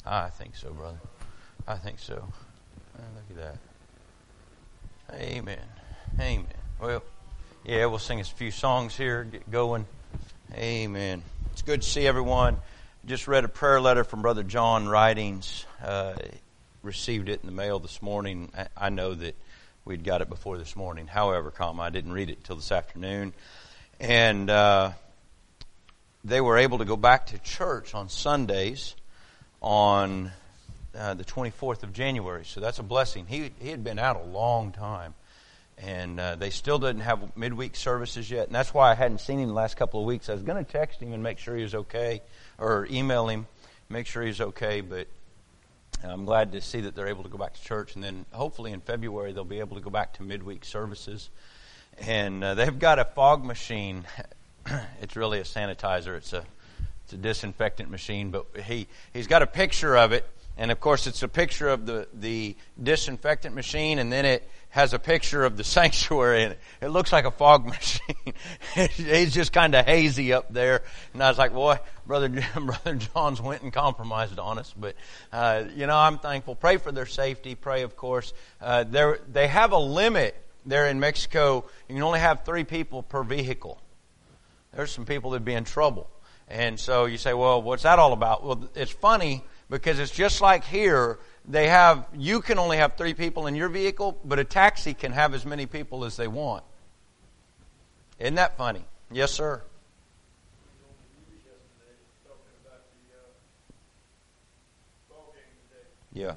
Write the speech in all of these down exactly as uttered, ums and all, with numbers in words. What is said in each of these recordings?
I think so, brother. I think so. Oh, look at that. Amen. Amen. Well, yeah, we'll sing a few songs here, get going. Amen. It's good to see everyone. Just read a prayer letter from Brother John Writings. Uh, received it in the mail this morning. I, I know that we'd got it before this morning. However, comma, I didn't read it until this afternoon. And uh, they were able to go back to church on Sundays on uh, the twenty-fourth of January. So that's a blessing. He he had been out a long time. And uh, they still didn't have midweek services yet. And that's why I hadn't seen him the last couple of weeks. I was going to text him and make sure he was okay. Or email him, make sure he's okay. But I'm glad to see that they're able to go back to church. And then hopefully in February they'll be able to go back to midweek services. And uh, they've got a fog machine. It's really a sanitizer. It's a it's a disinfectant machine. But he, he's got a picture of it. And, of course, it's a picture of the, the disinfectant machine, and then it has a picture of the sanctuary, and it, it looks like a fog machine. He's just kind of hazy up there. And I was like, boy, Brother Brother John's went and compromised on us. But, uh, you know, I'm thankful. Pray for their safety. Pray, of course. Uh, they have a limit there in Mexico. You can only have three people per vehicle. There's some people that'd be in trouble. And so you say, well, what's that all about? Well, it's funny. Because it's just like here, they have, you can only have three people in your vehicle, but a taxi can have as many people as they want. Isn't that funny? Yes, sir. Yeah.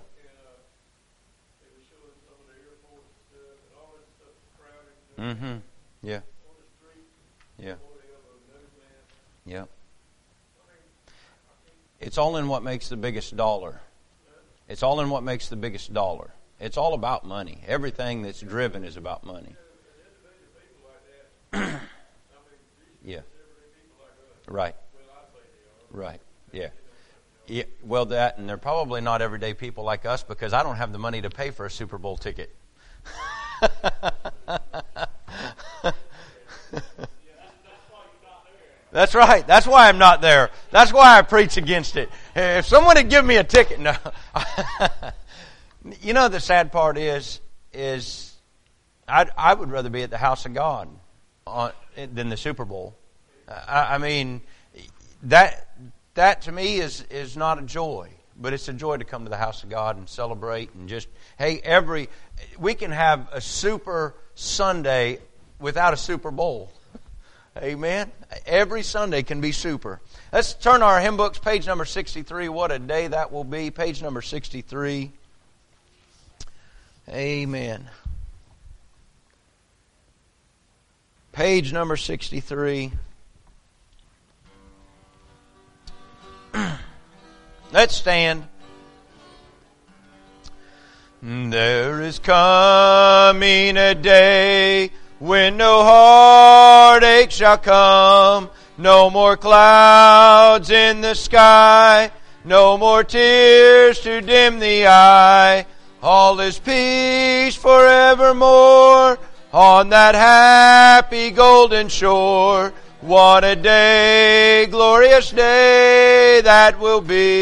Mm-hmm. Yeah. Yeah. Yeah. It's all in what makes the biggest dollar. It's all in what makes the biggest dollar. It's all about money. Everything that's driven is about money. Yeah. Right. Right. Yeah. Yeah. Well, that, and they're probably not everyday people like us because I don't have the money to pay for a Super Bowl ticket. That's right. That's why I'm not there. That's why I preach against it. If someone had given me a ticket, no. You know, the sad part is, is I'd, I would rather be at the house of God on, than the Super Bowl. I, I mean, that that to me is is not a joy, but it's a joy to come to the house of God and celebrate and just, hey, every we can have a super Sunday without a Super Bowl. Amen. Every Sunday can be super. Let's turn our hymn books, page number sixty-three. What a day that will be. Page number sixty-three. Amen. Page number sixty-three. Let's stand. There is coming a day when no heartache shall come, no more clouds in the sky, no more tears to dim the eye. All is peace forevermore on that happy golden shore. What a day, glorious day that will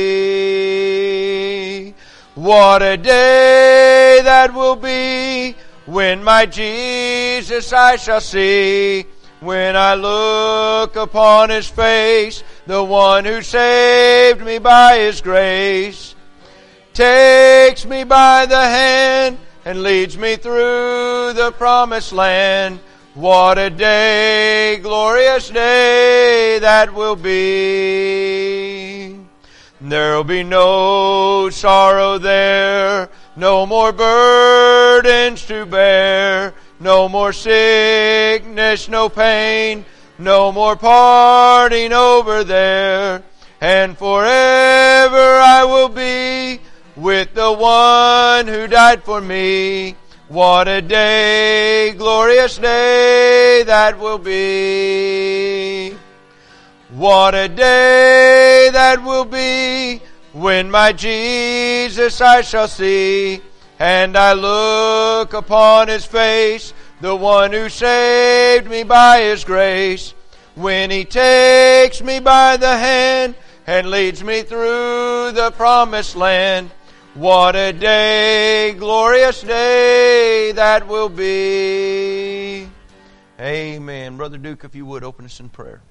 be. What a day that will be, when my Jesus I shall see, when I look upon His face, the one who saved me by His grace, takes me by the hand and leads me through the promised land. What a day, glorious day that will be. There'll be no sorrow there, no more burdens to bear, no more sickness, no pain, no more parting over there. And forever I will be with the one who died for me. What a day, glorious day that will be. What a day that will be, when my Jesus I shall see, and I look upon His face, the one who saved me by His grace. When He takes me by the hand and leads me through the promised land. What a day, glorious day that will be. Amen. Brother Duke, if you would, open us in prayer.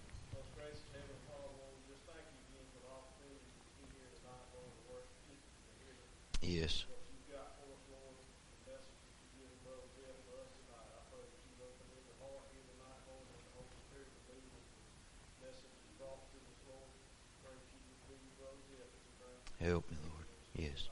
Yes. Help me, Lord. Yes.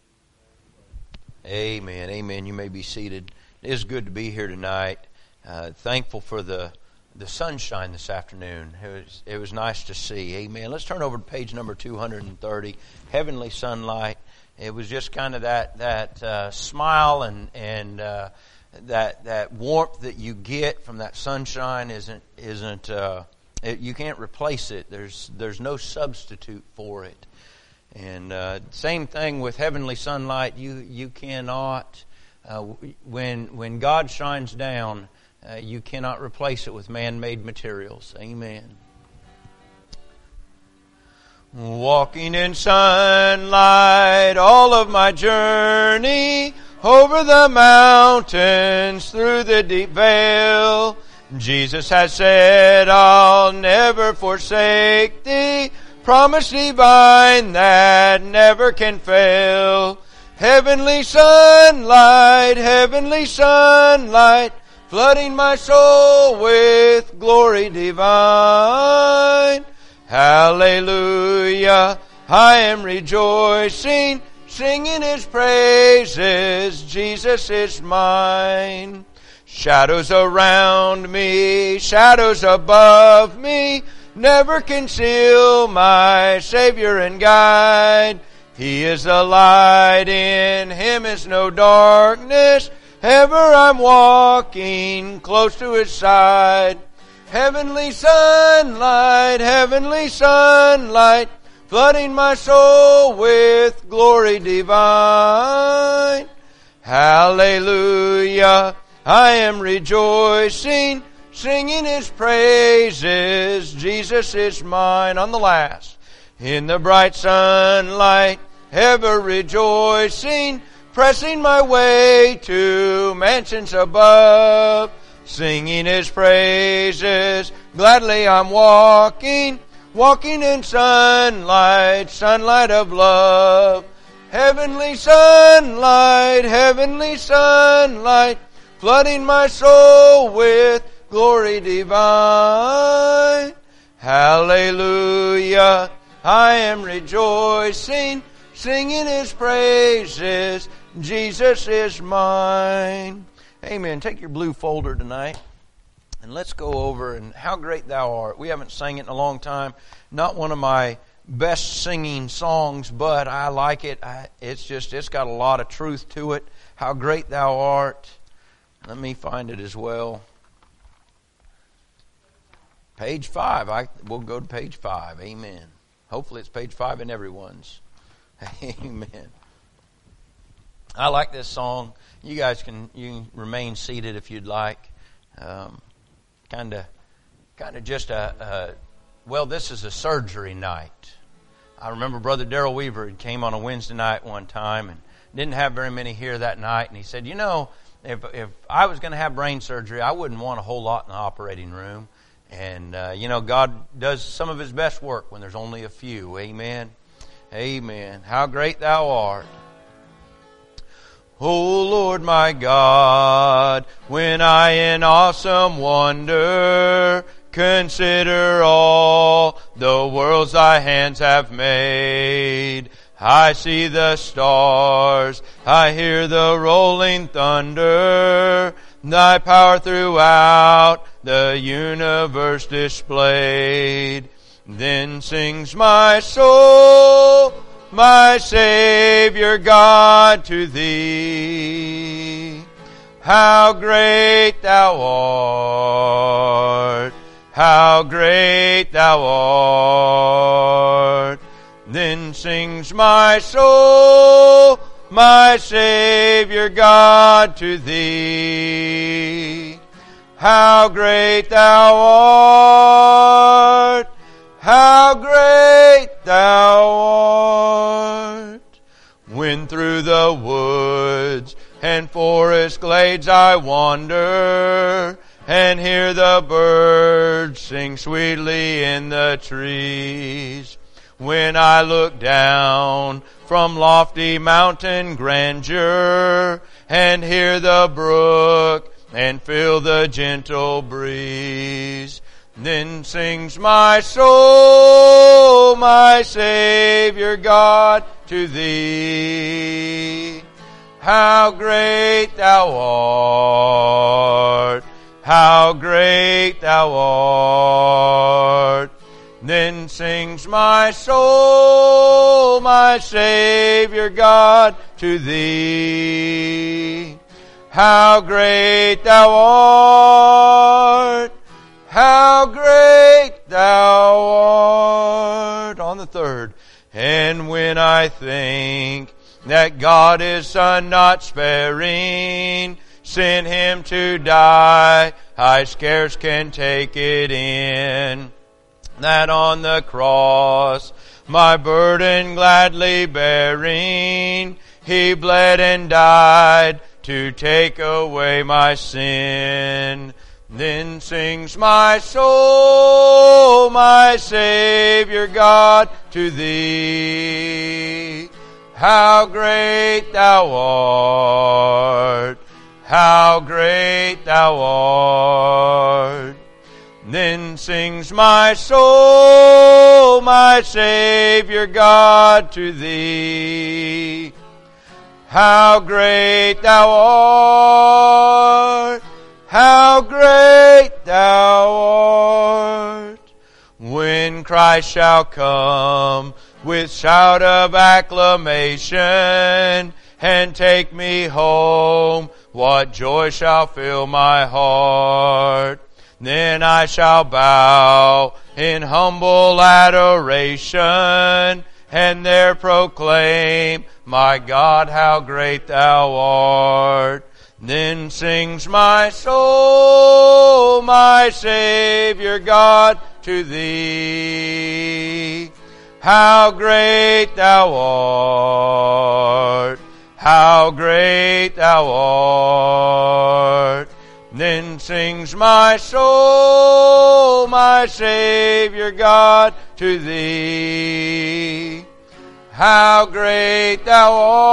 Amen. Amen. You may be seated. It is good to be here tonight. Uh, thankful for the the sunshine this afternoon. It was it was nice to see. Amen. Let's turn over to page number two hundred thirty. Heavenly Sunlight. It was just kind of that that uh, smile and and uh, that that warmth that you get from that sunshine isn't isn't uh, it, you can't replace it. There's there's no substitute for it. And uh, same thing with heavenly sunlight. You you cannot uh, when when God shines down, uh, you cannot replace it with man-made materials. Amen. Walking in sunlight, all of my journey over the mountains through the deep vale. Jesus has said, "I'll never forsake thee." Promise divine that never can fail. Heavenly sunlight, heavenly sunlight, flooding my soul with glory divine. Hallelujah, I am rejoicing, singing His praises, Jesus is mine. Shadows around me, shadows above me, never conceal my Savior and guide. He is the light, in Him is no darkness. Ever I'm walking close to His side. Heavenly sunlight, heavenly sunlight, flooding my soul with glory divine. Hallelujah, I am rejoicing, singing His praises, Jesus is mine. On the last, in the bright sunlight, ever rejoicing, pressing my way to mansions above, singing His praises, gladly I'm walking, walking in sunlight, sunlight of love. Heavenly sunlight, heavenly sunlight, flooding my soul with glory divine. Hallelujah, I am rejoicing, singing His praises, Jesus is mine. Amen. Take your blue folder tonight and let's go over and How Great Thou Art. We haven't sang it in a long time. Not one of my best singing songs, but I like it. I, it's just, it's got a lot of truth to it. How Great Thou Art. Let me find it as well. Page five. I we'll go to page five. Amen. Hopefully it's page five in everyone's. Amen. I like this song. You guys can you can remain seated if you'd like. Um, kind of, kind of just a, a well. This is a surgery night. I remember Brother Darrell Weaver had came on a Wednesday night one time and didn't have very many here that night, and he said, "You know, if if I was going to have brain surgery, I wouldn't want a whole lot in the operating room." And uh, you know, God does some of His best work when there's only a few. Amen. Amen. How great Thou art. O Lord my God, when I in awesome wonder consider all the worlds Thy hands have made, I see the stars, I hear the rolling thunder, Thy power throughout the universe displayed. Then sings my soul, my Savior God, to Thee. How great Thou art, how great Thou art. Then sings my soul, my Savior God, to Thee. How great Thou art, how great glades I wander, and hear the birds sing sweetly in the trees. When I look down from lofty mountain grandeur, and hear the brook, and feel the gentle breeze, then sings my soul, my Savior God, to Thee. How great Thou art! How great Thou art! Then sings my soul, my Savior God, to Thee. How great Thou art! How great Thou art! On the third. And when I think that God His Son not sparing sent Him to die, I scarce can take it in. That on the cross, my burden gladly bearing, He bled and died to take away my sin. Then sings my soul, my Savior God, to Thee. How great Thou art! How great Thou art! Then sings my soul, my Savior God, to Thee. How great Thou art! How great Thou art! When Christ shall come with shout of acclamation and take me home, what joy shall fill my heart! Then I shall bow in humble adoration and there proclaim, my God, how great Thou art! Then sings my soul, my Savior God, to Thee. How great Thou art! How great Thou art! Then sings my soul, my Savior God, to Thee. How great Thou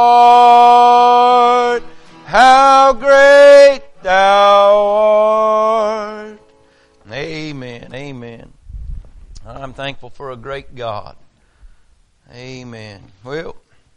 art! How great Thou art! Amen, amen. I'm thankful for a great God. Amen. Well,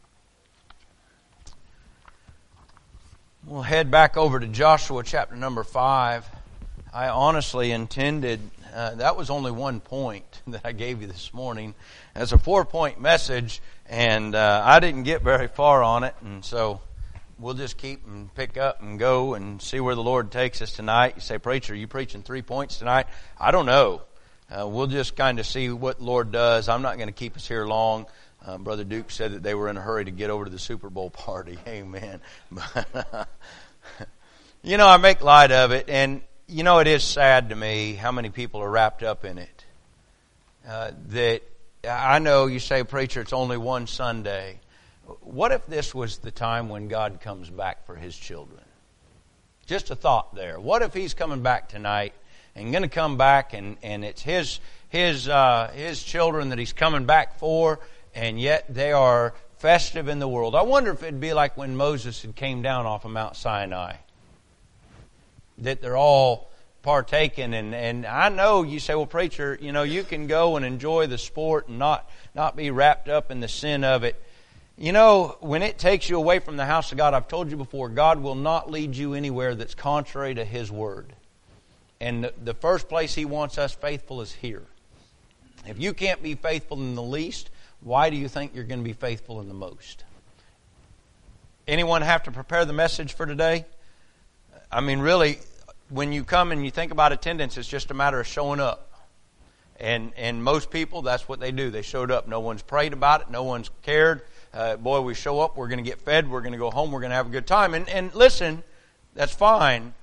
we'll head back over to Joshua chapter number five. I honestly intended, uh, that was only one point that I gave you this morning as a four-point message, and uh, I didn't get very far on it, and so we'll just keep and pick up and go and see where the Lord takes us tonight. You say, preacher, are you preaching three points tonight? I don't know. Uh, we'll just kind of see what the Lord does. I'm not going to keep us here long. Uh, Brother Duke said that they were in a hurry to get over to the Super Bowl party. Amen. But, you know, I make light of it, and you know, it is sad to me how many people are wrapped up in it. Uh, that I know you say, preacher, it's only one Sunday. What if this was the time when God comes back for His children? Just a thought there. What if He's coming back tonight and going to come back and, and it's His His uh, His children that He's coming back for, and yet they are festive in the world? I wonder if it'd be like when Moses had came down off of Mount Sinai, that they're all partaking. And, and I know you say, well, preacher, you know, you can go and enjoy the sport and not, not be wrapped up in the sin of it. You know, when it takes you away from the house of God, I've told you before, God will not lead you anywhere that's contrary to His Word. And the, the first place He wants us faithful is here. If you can't be faithful in the least, why do you think you're going to be faithful in the most? Anyone have to prepare the message for today? I mean, really, when you come and you think about attendance, it's just a matter of showing up. And and most people, that's what they do. They showed up. No one's prayed about it. No one's cared. Uh, boy, we show up, we're going to get fed, we're going to go home, we're going to have a good time. And, and listen, that's fine.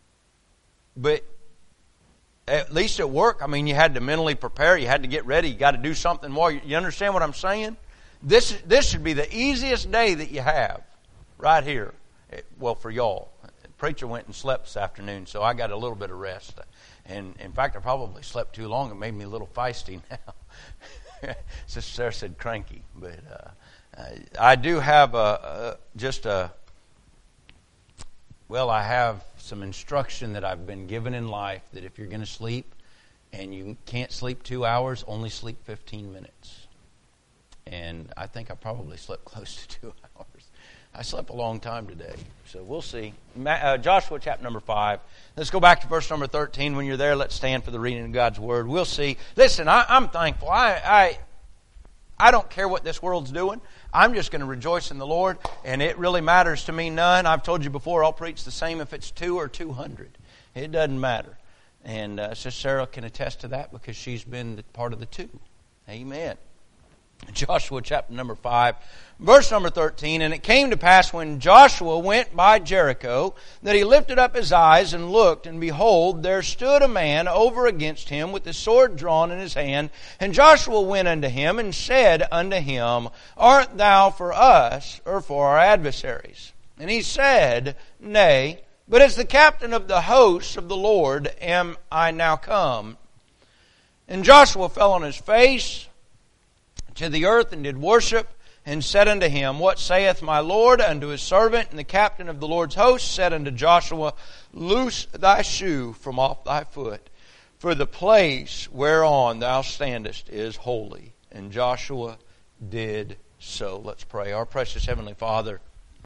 But at least at work, I mean, you had to mentally prepare, you had to get ready, you got to do something more. You, you understand what I'm saying? This this should be the easiest day that you have right here. Well, for y'all. preacher went and slept this afternoon, so I got a little bit of rest. And in fact, I probably slept too long. It made me a little feisty now. Sister Sarah said cranky, but uh, I do have a, a just a. Well, I have some instruction that I've been given in life that if you're going to sleep and you can't sleep two hours, only sleep fifteen minutes. And I think I probably slept close to two hours. I slept a long time today, so we'll see. Uh, Joshua chapter number five. Let's go back to verse number thirteen. When you're there, let's stand for the reading of God's Word. We'll see. Listen, I, I'm thankful. I, I I don't care what this world's doing. I'm just going to rejoice in the Lord, and it really matters to me none. I've told you before, I'll preach the same if it's two or two hundred. It doesn't matter. And uh, Sister Sarah can attest to that because she's been part of the two. Amen. Joshua chapter number five, verse number thirteen. And it came to pass when Joshua went by Jericho that he lifted up his eyes and looked, and behold, there stood a man over against him with his sword drawn in his hand. And Joshua went unto him and said unto him, Art thou for us or for our adversaries? And he said, Nay, but as the captain of the hosts of the Lord am I now come. And Joshua fell on his face to the earth and did worship, and said unto him, What saith my Lord unto his servant? And the captain of the Lord's host said unto Joshua, Loose thy shoe from off thy foot, for the place whereon thou standest is holy. And Joshua did so. Let's pray. Our precious Heavenly Father,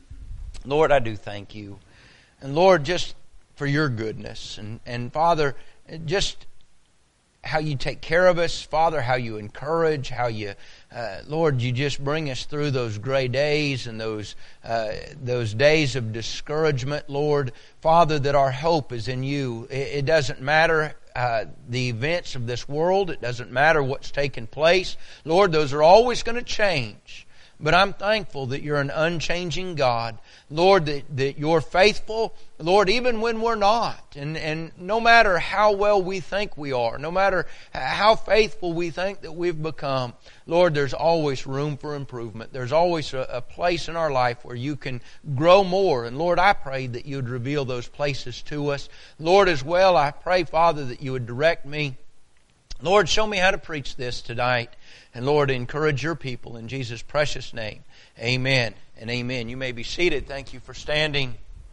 Lord, I do thank you. And Lord, just for your goodness. And, and Father, just how you take care of us, Father, how you encourage, how you, uh, Lord, you just bring us through those gray days and those uh, those days of discouragement, Lord. Father, that our hope is in you. It, it doesn't matter uh, the events of this world. It doesn't matter what's taken place. Lord, those are always going to change. But I'm thankful that you're an unchanging God. Lord, that, that you're faithful. Lord, even when we're not. And, and no matter how well we think we are, no matter how faithful we think that we've become, Lord, there's always room for improvement. There's always a, a place in our life where you can grow more. And Lord, I pray that you would reveal those places to us. Lord, as well, I pray, Father, that you would direct me. Lord, show me how to preach this tonight. And Lord, encourage your people in Jesus' precious name. Amen and amen. You may be seated. Thank you for standing.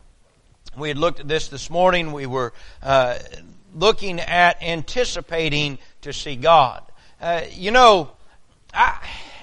We had looked at this this morning. We were uh, looking at anticipating to see God. Uh, you know, I,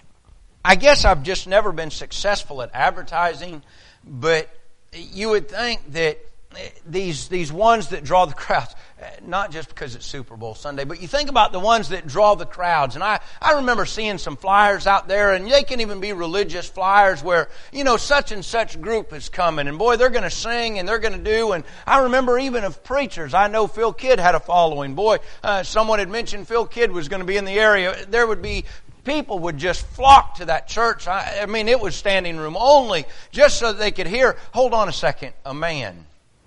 I guess I've just never been successful at advertising, but you would think that These these ones that draw the crowds, not just because it's Super Bowl Sunday, but you think about the ones that draw the crowds. And I, I remember seeing some flyers out there, and they can even be religious flyers where, you know, such and such group is coming. And boy, they're going to sing and they're going to do. And I remember even of preachers. I know Phil Kidd had a following. Boy, uh, someone had mentioned Phil Kidd was going to be in the area. There would be people would just flock to that church. I, I mean, it was standing room only just so that they could hear, hold on a second, a man.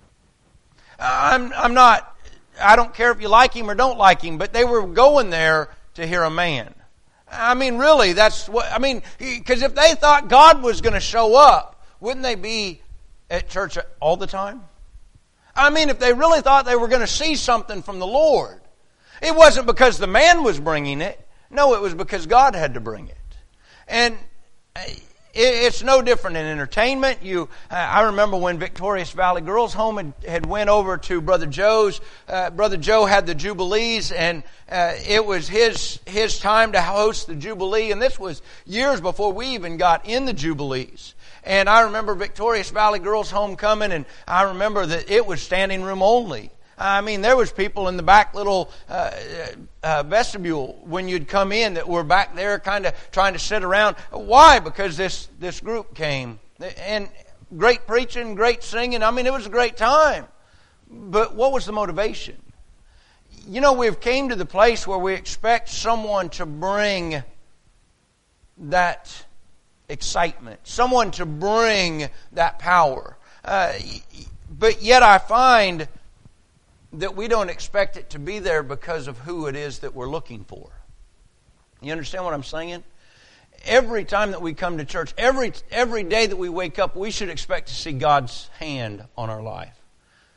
I'm I'm not, I don't care if you like him or don't like him, but they were going there to hear a man. I mean, really, that's what, I mean, because if they thought God was going to show up, wouldn't they be at church all the time? I mean, if they really thought they were going to see something from the Lord, it wasn't because the man was bringing it. No, it was because God had to bring it. And it's no different in entertainment. You, I remember when Victorious Valley Girls Home had, had went over to Brother Joe's. Uh, Brother Joe had the Jubilees, and uh, it was his his time to host the Jubilee. And this was years before we even got in the Jubilees. And I remember Victorious Valley Girls Home coming, and I remember that it was standing room only. I mean, there was people in the back little uh, uh, vestibule when you'd come in that were back there kind of trying to sit around. Why? Because this, this group came. And great preaching, great singing. I mean, it was a great time. But what was the motivation? You know, we've came to the place where we expect someone to bring that excitement. Someone to bring that power. Uh, but yet I find that we don't expect it to be there because of who it is that we're looking for. You understand what I'm saying? Every time that we come to church, every every day that we wake up, we should expect to see God's hand on our life.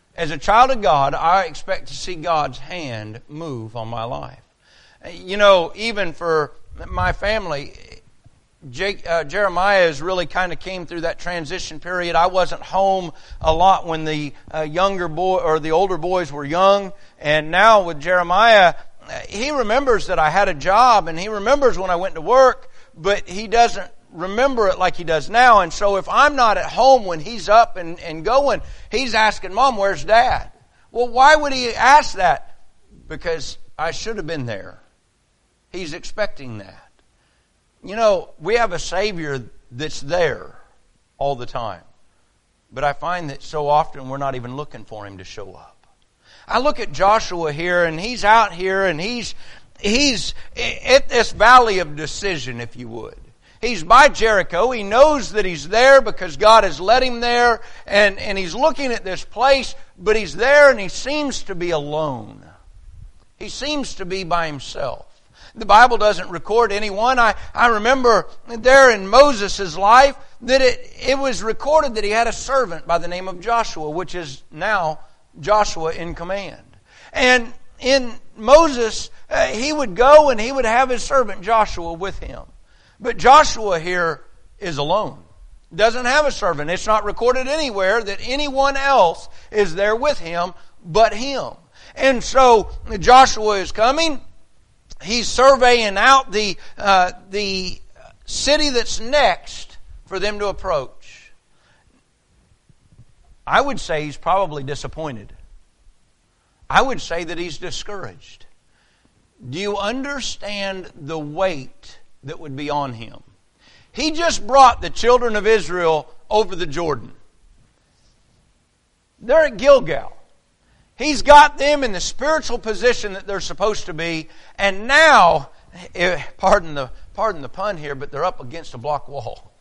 As a child of God, I expect to see God's hand move on my life. You know, even for my family, Jake, uh, Jeremiah has really kind of came through that transition period. I wasn't home a lot when the uh, younger boy or the older boys were young. And now with Jeremiah, he remembers that I had a job and he remembers when I went to work, but he doesn't remember it like he does now. And so if I'm not at home when he's up and, and going, he's asking, Mom, where's Dad? Well, why would he ask that? Because I should have been there. He's expecting that. You know, we have a Savior that's there all the time. But I find that so often we're not even looking for Him to show up. I look at Joshua here, and he's out here, and he's he's at this valley of decision, if you would. He's by Jericho. He knows that he's there because God has led him there, and, and he's looking at this place, but he's there and he seems to be alone. He seems to be by himself. The Bible doesn't record anyone. I, I remember there in Moses' life that it, it was recorded that he had a servant by the name of Joshua, which is now Joshua in command. And in Moses, uh, he would go and he would have his servant Joshua with him. But Joshua here is alone. Doesn't have a servant. It's not recorded anywhere that anyone else is there with him but him. And so Joshua is coming. He's surveying out the uh, the city that's next for them to approach. I would say he's probably disappointed. I would say that he's discouraged. Do you understand the weight that would be on him? He just brought the children of Israel over the Jordan. They're at Gilgal. He's got them in the spiritual position that they're supposed to be, and now, pardon the pardon the pun here, but they're up against a block wall.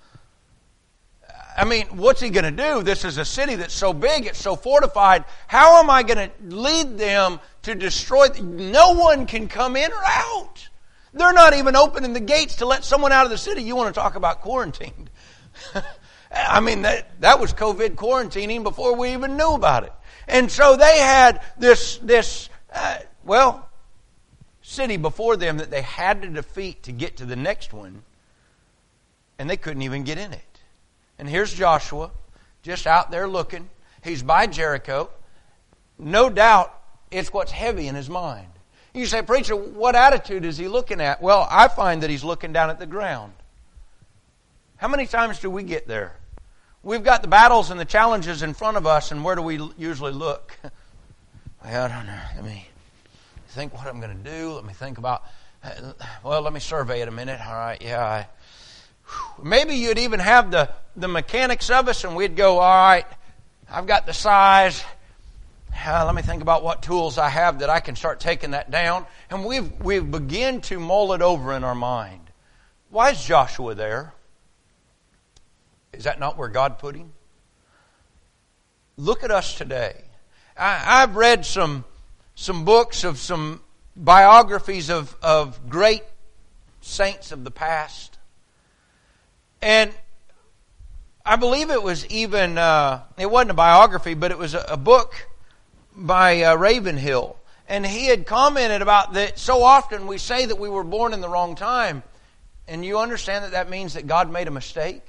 I mean, what's he going to do? This is a city that's so big, it's so fortified. How am I going to lead them to destroy? No one can come in or out. They're not even opening the gates to let someone out of the city. You want to talk about quarantined. I mean, that, that was COVID quarantining before we even knew about it. And so they had this, this uh, well, city before them that they had to defeat to get to the next one. And they couldn't even get in it. And here's Joshua, just out there looking. He's by Jericho. No doubt it's what's heavy in his mind. You say, preacher, what attitude is he looking at? Well, I find that he's looking down at the ground. How many times do we get there? We've got the battles and the challenges in front of us, and where do we usually look? Well, I don't know. Let me think what I'm going to do. Let me think about, well, let me survey it a minute. All right, yeah. I, maybe you'd even have the, the mechanics of us, and we'd go, all right, I've got the size. Uh, let me think about what tools I have that I can start taking that down. And we've we've begun to mull it over in our mind. Why is Joshua there? Is that not where God put him? Look at us today. I, I've read some some books of some biographies of, of great saints of the past. And I believe it was even, uh, it wasn't a biography, but it was a, a book by uh, Ravenhill. And he had commented about that so often we say that we were born in the wrong time. And you understand that that means that God made a mistake?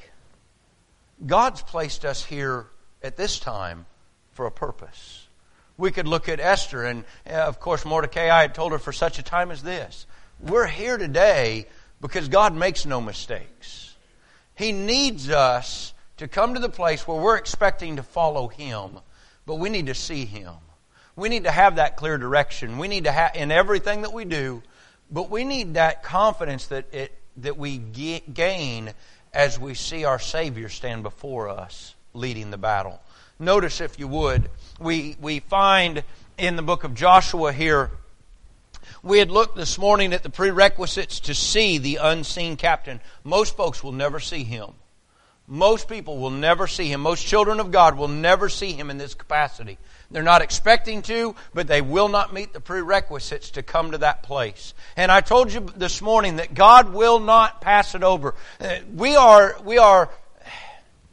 God's placed us here at this time for a purpose. We could look at Esther, and uh, of course Mordecai, I had told her for such a time as this. We're here today because God makes no mistakes. He needs us to come to the place where we're expecting to follow Him, but we need to see Him. We need to have that clear direction. We need to have in everything that we do, but we need that confidence that it that we get, gain as we see our Savior stand before us, leading the battle. Notice, if you would, we we find in the book of Joshua here. We had looked this morning at the prerequisites to see the unseen captain. Most folks will never see him. Most people will never see him. Most children of God will never see him in this capacity. They're not expecting to, but they will not meet the prerequisites to come to that place. And I told you this morning that God will not pass it over. We are, we are,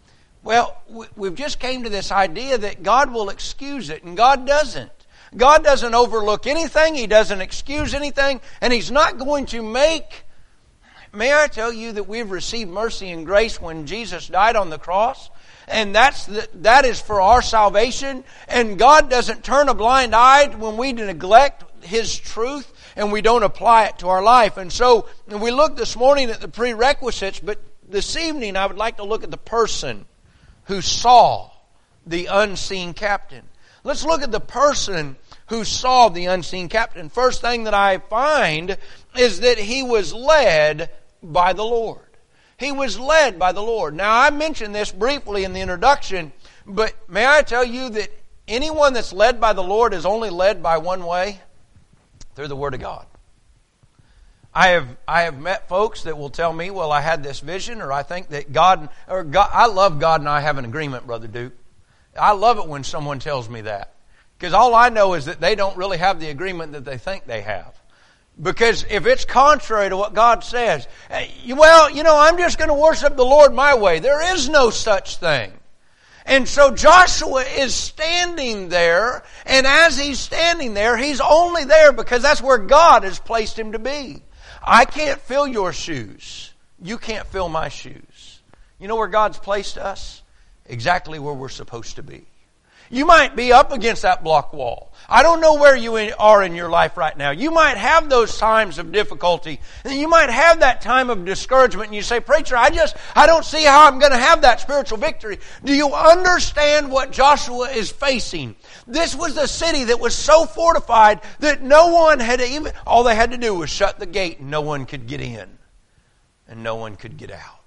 Well, we've just came to this idea that God will excuse it, and God doesn't. God doesn't overlook anything. He doesn't excuse anything, and He's not going to make... May I tell you that we've received mercy and grace when Jesus died on the cross? And that's the, that is for our salvation. And God doesn't turn a blind eye when we neglect His truth and we don't apply it to our life. And so we looked this morning at the prerequisites, but this evening I would like to look at the person who saw the unseen captain. Let's look at the person who saw the unseen captain. First thing that I find is that he was led by the Lord. He was led by the Lord. Now, I mentioned this briefly in the introduction, but may I tell you that anyone that's led by the Lord is only led by one way? Through the Word of God. I have I have met folks that will tell me, well, I had this vision, or I think that God, or God, I love God and I have an agreement, Brother Duke. I love it when someone tells me that. Because all I know is that they don't really have the agreement that they think they have. Because if it's contrary to what God says, well, you know, I'm just going to worship the Lord my way. There is no such thing. And so Joshua is standing there, and as he's standing there, he's only there because that's where God has placed him to be. I can't fill your shoes. You can't fill my shoes. You know where God's placed us? Exactly where we're supposed to be. You might be up against that block wall. I don't know where you are in your life right now. You might have those times of difficulty. And you might have that time of discouragement. And you say, preacher, I just, I don't see how I'm going to have that spiritual victory. Do you understand what Joshua is facing? This was a city that was so fortified that no one had even, all they had to do was shut the gate and no one could get in. And no one could get out.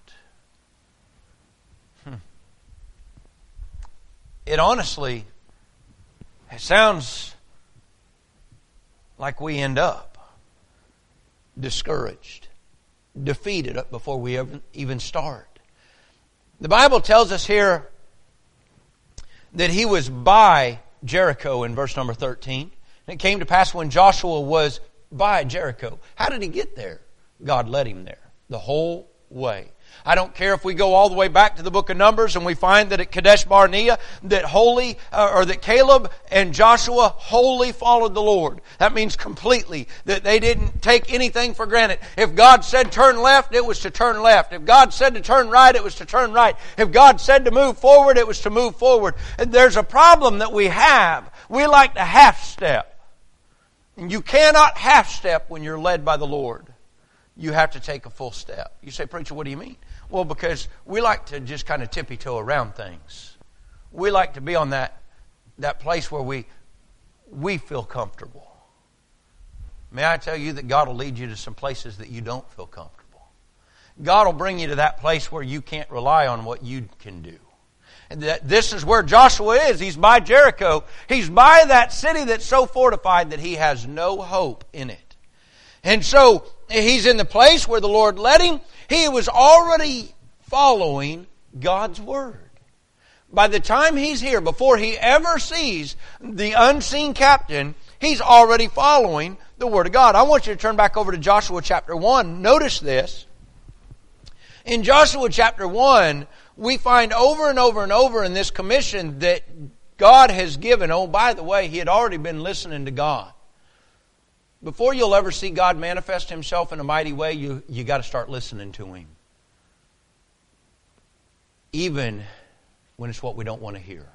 It honestly, it sounds like we end up discouraged, defeated before we even start. The Bible tells us here that he was by Jericho in verse number thirteen. And it came to pass when Joshua was by Jericho. How did he get there? God led him there the whole way. I don't care if we go all the way back to the book of Numbers and we find that at Kadesh Barnea that holy uh, or that Caleb and Joshua wholly followed the Lord. That means completely, that they didn't take anything for granted. If God said turn left, it was to turn left. If God said to turn right, it was to turn right. If God said to move forward, it was to move forward. And there's a problem that we have. We like to half step. And you cannot half step when you're led by the Lord. You have to take a full step. You say, preacher, what do you mean? Well, because we like to just kind of tippy-toe around things. We like to be on that, that place where we, we feel comfortable. May I tell you that God will lead you to some places that you don't feel comfortable. God will bring you to that place where you can't rely on what you can do. And that this is where Joshua is. He's by Jericho. He's by that city that's so fortified that he has no hope in it. And so he's in the place where the Lord led him. He was already following God's Word. By the time he's here, before he ever sees the unseen captain, he's already following the Word of God. I want you to turn back over to Joshua chapter one. Notice this. In Joshua chapter one, we find over and over and over in this commission that God has given. Oh, by the way, he had already been listening to God. Before you'll ever see God manifest Himself in a mighty way, you you got to start listening to Him. Even when it's what we don't want to hear.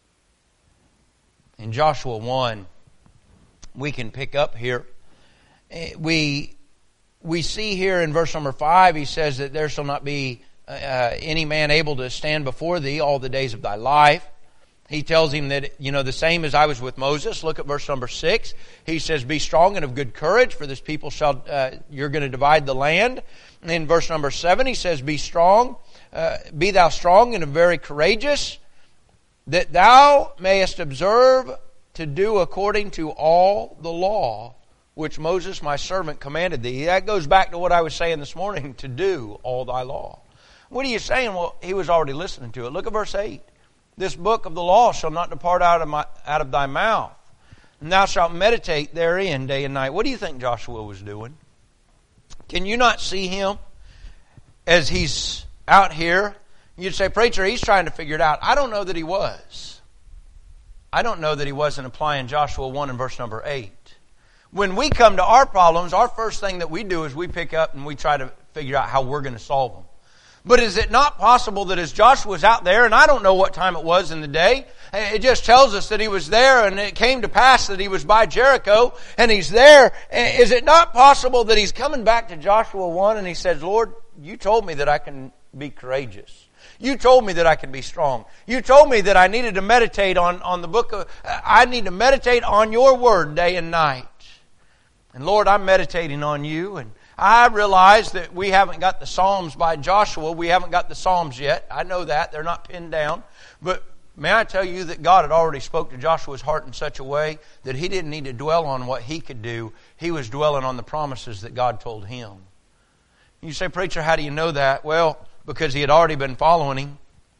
In Joshua one, we can pick up here. We we see here in verse number five, he says that there shall not be uh, any man able to stand before thee all the days of thy life. He tells him that, you know, the same as I was with Moses. Look at verse number six. He says, be strong and of good courage, for this people shall, uh, you're going to divide the land. And in verse number seven, he says, be strong, uh, be thou strong and very courageous, that thou mayest observe to do according to all the law which Moses my servant commanded thee. That goes back to what I was saying this morning, to do all thy law. What are you saying? Well, he was already listening to it. Look at verse eight. This book of the law shall not depart out of my out of thy mouth, and thou shalt meditate therein day and night. What do you think Joshua was doing? Can you not see him as he's out here? You'd say, preacher, he's trying to figure it out. I don't know that he was. I don't know that he wasn't applying Joshua one and verse number eight. When we come to our problems, our first thing that we do is we pick up and we try to figure out how we're going to solve them. But is it not possible that as Joshua was out there, and I don't know what time it was in the day, it just tells us that he was there, and it came to pass that he was by Jericho, and he's there. Is it not possible that he's coming back to Joshua one and he says, Lord, you told me that I can be courageous. You told me that I could be strong. You told me that I needed to meditate on, on the book of, I need to meditate on your word day and night. And Lord, I'm meditating on you, and I realize that we haven't got the Psalms by Joshua. We haven't got the Psalms yet. I know that. They're not pinned down. But may I tell you that God had already spoke to Joshua's heart in such a way that he didn't need to dwell on what he could do. He was dwelling on the promises that God told him. You say, preacher, how do you know that? Well, because he had already been following him.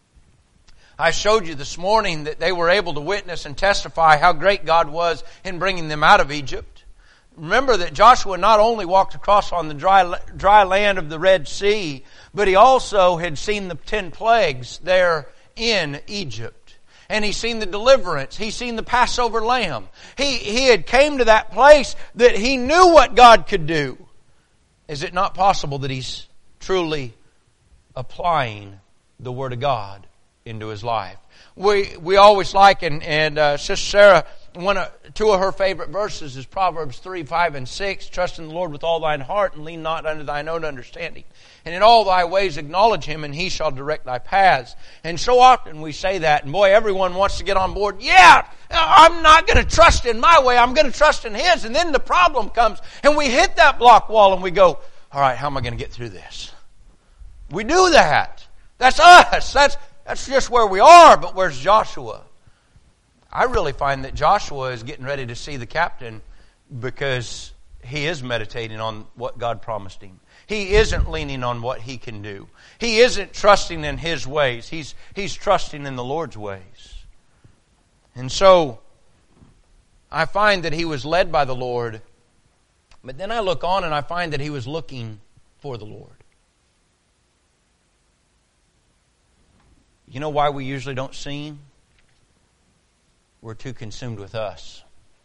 I showed you this morning that they were able to witness and testify how great God was in bringing them out of Egypt. Remember that Joshua not only walked across on the dry, dry land of the Red Sea, but he also had seen the ten plagues there in Egypt. And he's seen the deliverance. He's seen the Passover lamb. He, he had came to that place that he knew what God could do. Is it not possible that he's truly applying the Word of God into his life? We we always like, and, and uh, Sister Sarah, one of, two of her favorite verses is Proverbs three, five, and six. Trust in the Lord with all thine heart, and lean not unto thine own understanding. And in all thy ways acknowledge Him, and He shall direct thy paths. And so often we say that, and boy, everyone wants to get on board. Yeah, I'm not going to trust in my way. I'm going to trust in His. And then the problem comes, and we hit that block wall, and we go, all right, how am I going to get through this? We do that. That's us. That's That's just where we are, but where's Joshua? I really find that Joshua is getting ready to see the captain because he is meditating on what God promised him. He isn't leaning on what he can do. He isn't trusting in his ways. He's, he's trusting in the Lord's ways. And so, I find that he was led by the Lord, but then I look on and I find that he was looking for the Lord. You know why we usually don't see Him? We're too consumed with us.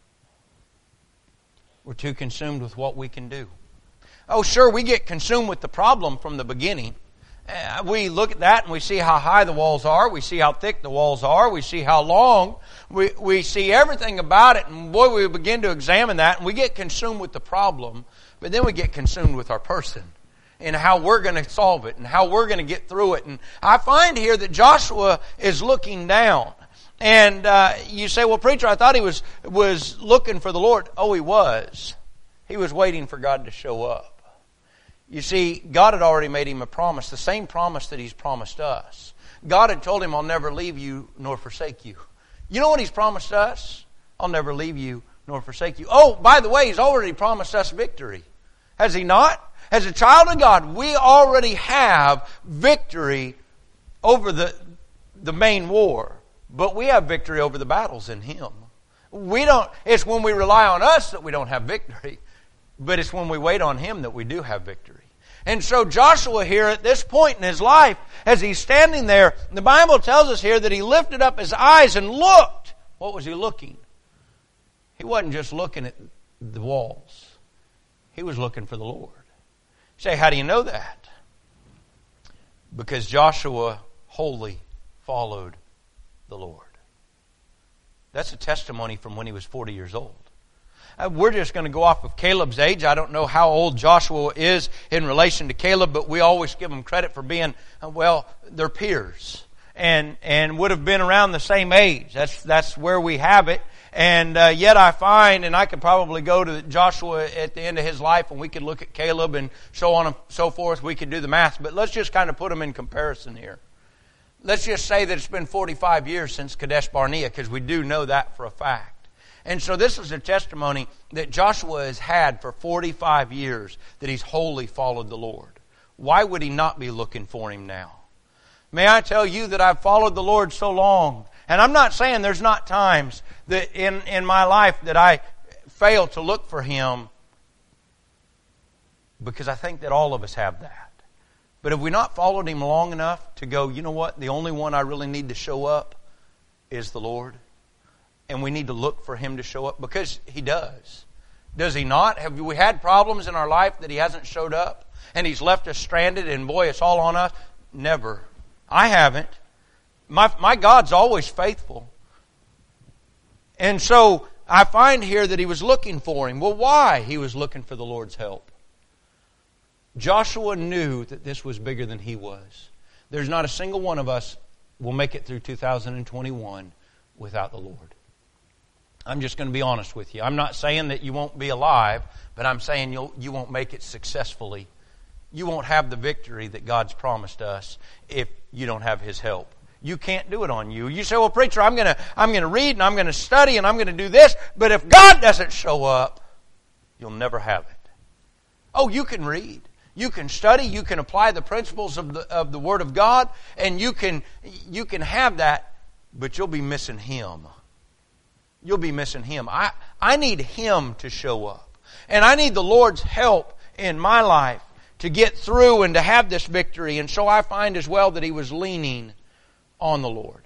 We're too consumed with what we can do. Oh, sure, we get consumed with the problem from the beginning. Uh, we look at that and we see how high the walls are. We see how thick the walls are. We see how long. We, we see everything about it. And boy, we begin to examine that. And we get consumed with the problem. But then we get consumed with our person. And how we're going to solve it. And how we're going to get through it. And I find here that Joshua is looking down. And uh, you say, well, preacher, I thought he was, was looking for the Lord. Oh, he was. He was waiting for God to show up. You see, God had already made him a promise, the same promise that He's promised us. God had told him, I'll never leave you nor forsake you. You know what He's promised us? I'll never leave you nor forsake you. Oh, by the way, He's already promised us victory. Has He not? As a child of God, we already have victory over the, the main war. But we have victory over the battles in Him. We don't, it's when we rely on us that we don't have victory. But it's when we wait on Him that we do have victory. And so Joshua here at this point in his life, as he's standing there, the Bible tells us here that he lifted up his eyes and looked. What was he looking? He wasn't just looking at the walls. He was looking for the Lord. You say, how do you know that? Because Joshua wholly followed the Lord. That's a testimony from when he was forty years old. We're just going to go off of Caleb's age. I don't know how old Joshua is in relation to Caleb, but we always give them credit for being, well, they're peers. And and would have been around the same age. That's that's where we have it. And uh, yet I find, and I could probably go to Joshua at the end of his life and we could look at Caleb and so on and so forth. We could do the math. But let's just kind of put them in comparison here. Let's just say that it's been forty-five years since Kadesh Barnea, because we do know that for a fact. And so this is a testimony that Joshua has had for forty-five years, that he's wholly followed the Lord. Why would he not be looking for Him now? May I tell you that I've followed the Lord so long, and I'm not saying there's not times that in, in my life that I fail to look for Him, because I think that all of us have that. But have we not followed Him long enough to go, you know what, the only one I really need to show up is the Lord? And we need to look for Him to show up, because He does. Does He not? Have we had problems in our life that He hasn't showed up and He's left us stranded and boy, it's all on us? Never. I haven't. My, my God's always faithful. And so I find here that He was looking for Him. Well, why He was looking for the Lord's help? Joshua knew that this was bigger than he was. There's not a single one of us will make it through two thousand twenty-one without the Lord. I'm just going to be honest with you. I'm not saying that you won't be alive, but I'm saying you'll, you won't make it successfully. You won't have the victory that God's promised us if you don't have His help. You can't do it on you. You say, well, preacher, I'm going to I'm going to read and I'm going to study and I'm going to do this, but if God doesn't show up, you'll never have it. Oh, you can read. You can study, you can apply the principles of the of the Word of God, and you can you can have that, but you'll be missing Him. You'll be missing Him. I, I need Him to show up. And I need the Lord's help in my life to get through and to have this victory. And so I find as well that he was leaning on the Lord.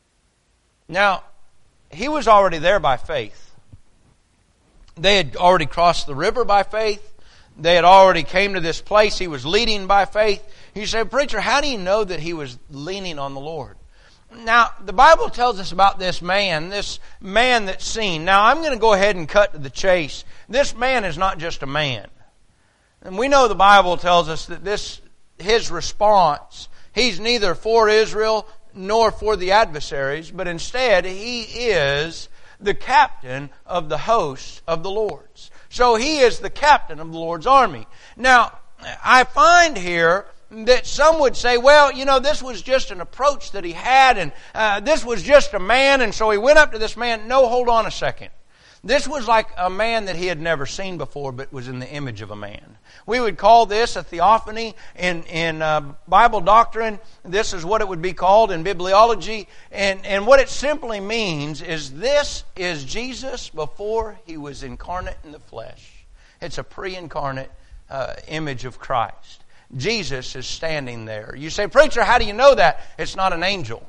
Now, he was already there by faith. They had already crossed the river by faith. They had already came to this place. He was leading by faith. You say, preacher, how do you know that he was leaning on the Lord? Now, the Bible tells us about this man, this man that's seen. Now, I'm going to go ahead and cut to the chase. This man is not just a man. And we know the Bible tells us that this, his response, he's neither for Israel nor for the adversaries, but instead he is the captain of the host of the Lord's. So he is the captain of the Lord's army. Now, I find here that some would say, well, you know, this was just an approach that he had, and uh, this was just a man, and so he went up to this man. No, hold on a second. This was like a man that he had never seen before, but was in the image of a man. We would call this a theophany in in uh, Bible doctrine. This is what it would be called in bibliology, and and what it simply means is this is Jesus before he was incarnate in the flesh. It's a pre-incarnate uh, image of Christ. Jesus is standing there. You say, preacher, how do you know that? It's not an angel.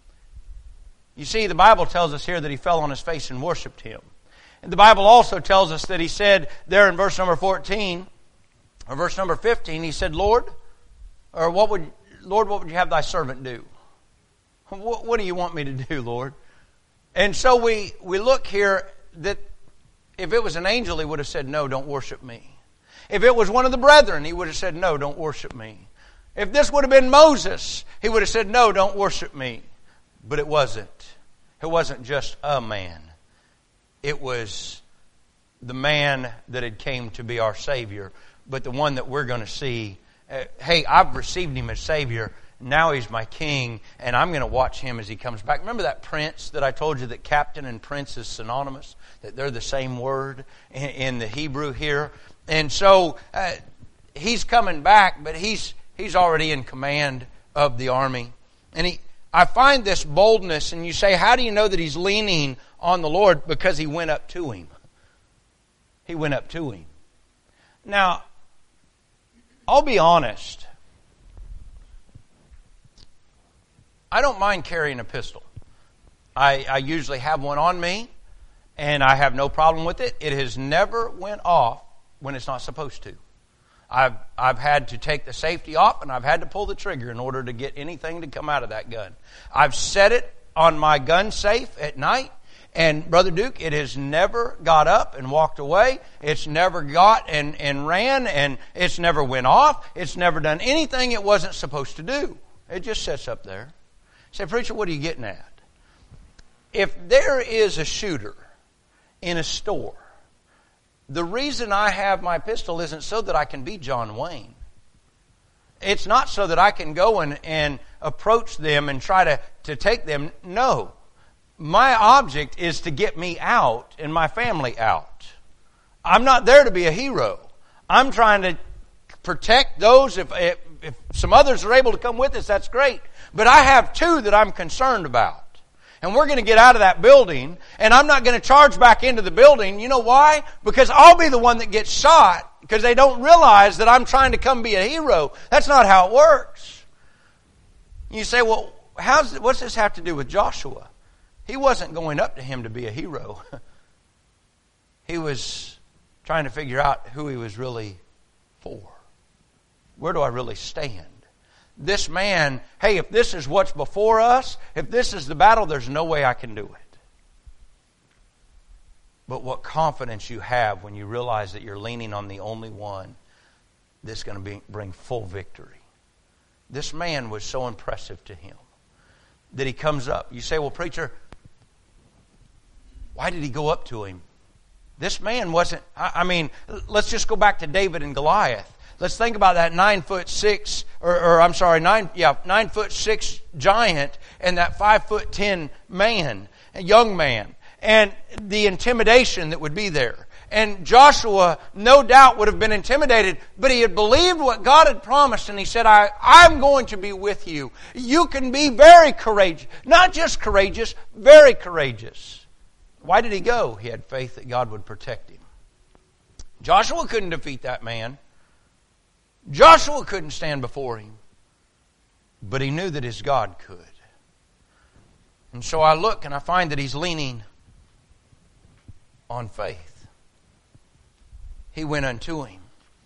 You see, the Bible tells us here that he fell on his face and worshipped him. And the Bible also tells us that he said there in verse number fourteen, or verse number fifteen, he said, Lord, or what would, Lord, what would you have thy servant do? What, what do you want me to do, Lord? And so we, we look here that if it was an angel, he would have said, no, don't worship me. If it was one of the brethren, he would have said, no, don't worship me. If this would have been Moses, he would have said, no, don't worship me. But it wasn't. It wasn't just a man. It was the man that had came to be our Savior, but the one that we're going to see. Uh, hey, I've received him as Savior. Now he's my king, and I'm going to watch him as he comes back. Remember that prince that I told you that captain and prince is synonymous? That they're the same word in, in the Hebrew here. And so uh, he's coming back, but he's he's already in command of the army. And he, I find this boldness, and you say, how do you know that he's leaning on the Lord? Because he went up to him. He went up to him. Now, I'll be honest. I don't mind carrying a pistol. I, I usually have one on me, and I have no problem with it. It has never went off when it's not supposed to. I've I've had to take the safety off, and I've had to pull the trigger in order to get anything to come out of that gun. I've set it on my gun safe at night, and Brother Duke, it has never got up and walked away. It's never got and, and ran, and it's never went off. It's never done anything it wasn't supposed to do. It just sits up there. You say, preacher, what are you getting at? If there is a shooter in a store, the reason I have my pistol isn't so that I can be John Wayne. It's not so that I can go and, and approach them and try to, to take them. No. My object is to get me out and my family out. I'm not there to be a hero. I'm trying to protect those. If, if, if some others are able to come with us, that's great. But I have two that I'm concerned about. And we're going to get out of that building, and I'm not going to charge back into the building. You know why? Because I'll be the one that gets shot because they don't realize that I'm trying to come be a hero. That's not how it works. You say, well, how's, what's this have to do with Joshua? He wasn't going up to him to be a hero. He was trying to figure out who he was really for. Where do I really stand? This man, hey, if this is what's before us, if this is the battle, there's no way I can do it. But what confidence you have when you realize that you're leaning on the only one that's going to be, bring full victory. This man was so impressive to him that he comes up. You say, well, preacher, why did he go up to him? This man wasn't, I, I mean, let's just go back to David and Goliath. Let's think about that nine foot six, or, or I'm sorry, nine, yeah, nine foot six giant and that five foot ten man, a young man, and the intimidation that would be there. And Joshua, no doubt, would have been intimidated, but he had believed what God had promised, and he said, I, I'm going to be with you. You can be very courageous. Not just courageous, very courageous. Why did he go? He had faith that God would protect him. Joshua couldn't defeat that man. Joshua couldn't stand before him. But he knew that his God could. And so I look and I find that he's leaning on faith. He went unto him.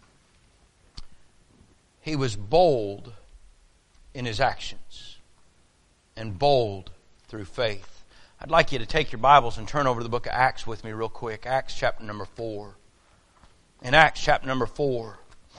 He was bold in his actions and bold through faith. I'd like you to take your Bibles and turn over to the book of Acts with me real quick. Acts chapter number four. In Acts chapter number four.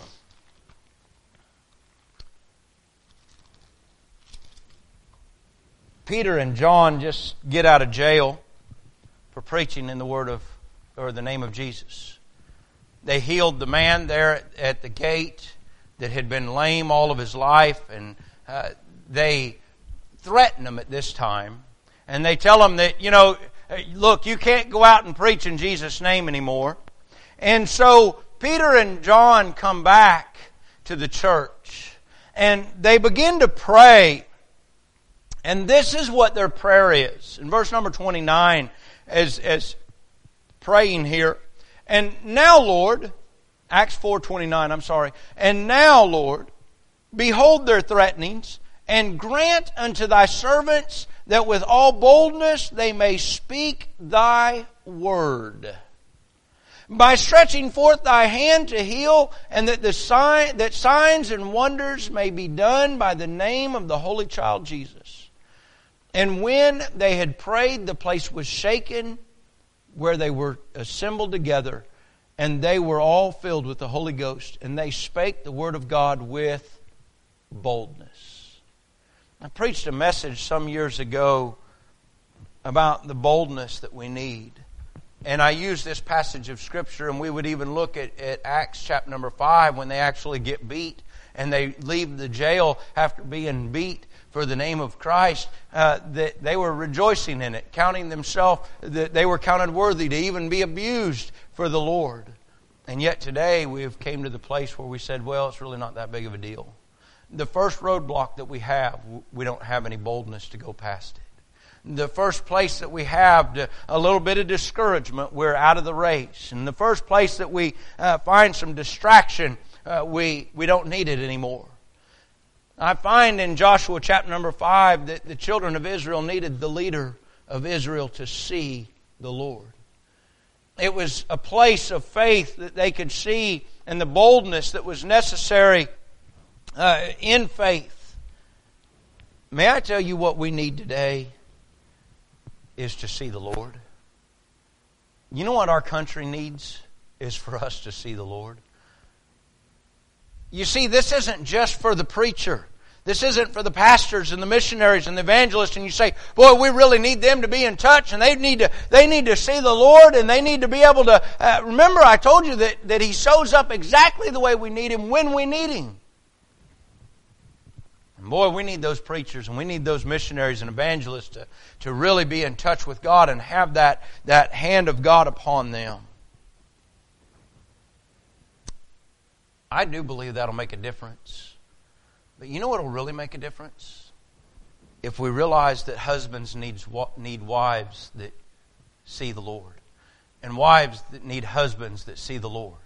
Peter and John just get out of jail for preaching in the word of, or the name of Jesus. They healed the man there at the gate that had been lame all of his life, and uh, they threaten him at this time. And they tell him that, you know, look, you can't go out and preach in Jesus' name anymore. And so Peter and John come back to the church, and they begin to pray. And this is what their prayer is. In verse number twenty-nine, as, as praying here, and now, Lord, Acts four twenty-nine, I'm sorry. And now, Lord, behold their threatenings, and grant unto thy servants that with all boldness they may speak thy word. By stretching forth thy hand to heal, and that the sign, that signs and wonders may be done by the name of the Holy Child Jesus. And when they had prayed, the place was shaken where they were assembled together, and they were all filled with the Holy Ghost, and they spake the word of God with boldness. I preached a message some years ago about the boldness that we need. And I used this passage of Scripture, and we would even look at, at Acts chapter number five when they actually get beat and they leave the jail after being beat for the name of Christ, uh, that they were rejoicing in it, counting themselves that they were counted worthy to even be abused for the Lord. And yet today we have came to the place where we said, well, it's really not that big of a deal. The first roadblock that we have, we don't have any boldness to go past it. The first place that we have to, a little bit of discouragement, we're out of the race. And the first place that we uh, find some distraction, uh, we, we don't need it anymore. I find in Joshua chapter number five that the children of Israel needed the leader of Israel to see the Lord. It was a place of faith that they could see, and the boldness that was necessary uh, in faith. May I tell you what we need today is to see the Lord. You know what our country needs is for us to see the Lord. You see, this isn't just for the preacher. This isn't for the pastors and the missionaries and the evangelists. And you say, boy, we really need them to be in touch, and they need to they need to see the Lord, and they need to be able to... Uh, remember, I told you that, that He shows up exactly the way we need Him when we need Him. And boy, we need those preachers, and we need those missionaries and evangelists to, to really be in touch with God and have that, that hand of God upon them. I do believe that'll make a difference. But you know what will really make a difference? If we realize that husbands needs, need wives that see the Lord. And wives that need husbands that see the Lord.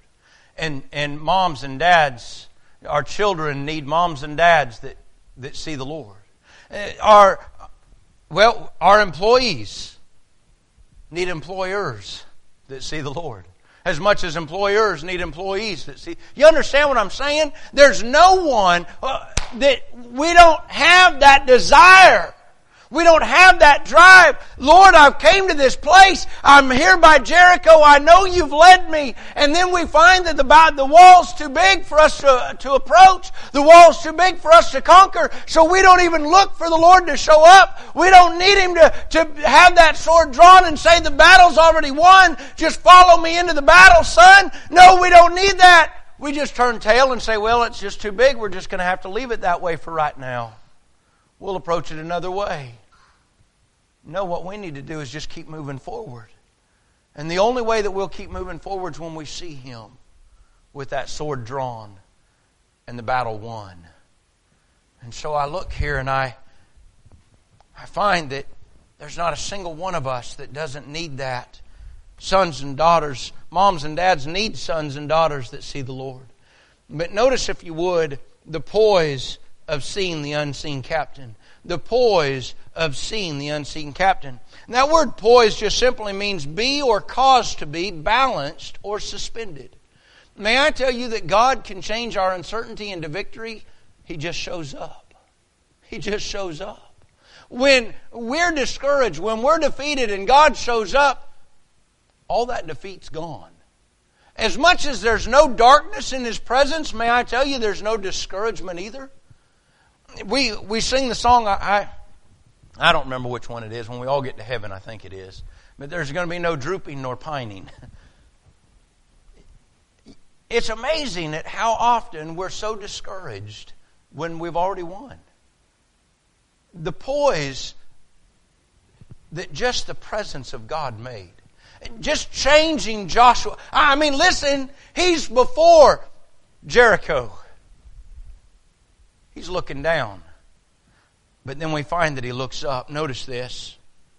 And and moms and dads, our children need moms and dads that, that see the Lord. Our, well, our employees need employers that see the Lord. As much as employers need employees that see. You understand what I'm saying? There's no one uh, that we don't have that desire. We don't have that drive. Lord, I've came to this place. I'm here by Jericho. I know you've led me. And then we find that the, the wall's too big for us to, to approach. The wall's too big for us to conquer. So we don't even look for the Lord to show up. We don't need Him to, to have that sword drawn and say the battle's already won. Just follow me into the battle, son. No, we don't need that. We just turn tail and say, well, it's just too big. We're just going to have to leave it that way for right now. We'll approach it another way. No, what we need to do is just keep moving forward. And the only way that we'll keep moving forward is when we see Him with that sword drawn and the battle won. And so I look here and I, I find that there's not a single one of us that doesn't need that. Sons and daughters, moms and dads need sons and daughters that see the Lord. But notice, if you would, the poise of seeing the unseen captain. The poise of seeing the unseen captain. And that word poise just simply means be or cause to be, balanced or suspended. May I tell you that God can change our uncertainty into victory? He just shows up. He just shows up. When we're discouraged, when we're defeated and God shows up, all that defeat's gone. As much as there's no darkness in His presence, may I tell you there's no discouragement either. We we sing the song, I, I I don't remember which one it is. When we all get to heaven, I think it is. But there's going to be no drooping nor pining. It's amazing at how often we're so discouraged when we've already won. The poise that just the presence of God made. Just changing Joshua. I mean, listen, he's before Jericho. He's looking down. But then we find that he looks up. Notice this.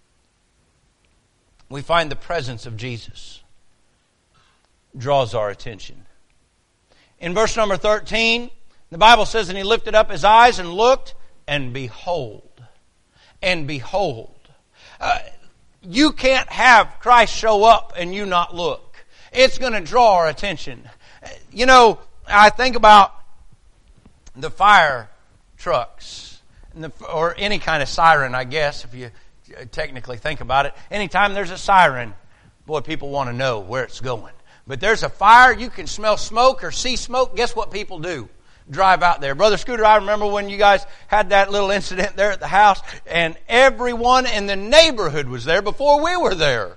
We find the presence of Jesus draws our attention. In verse number thirteen, the Bible says, and he lifted up his eyes and looked, and behold. And behold. Uh, you can't have Christ show up and you not look. It's going to draw our attention. You know, I think about the fire trucks, and the, or any kind of siren, I guess, if you technically think about it. Anytime there's a siren, boy, people want to know where it's going. But there's a fire, you can smell smoke or see smoke, guess what people do? Drive out there. Brother Scooter, I remember when you guys had that little incident there at the house, and everyone in the neighborhood was there before we were there.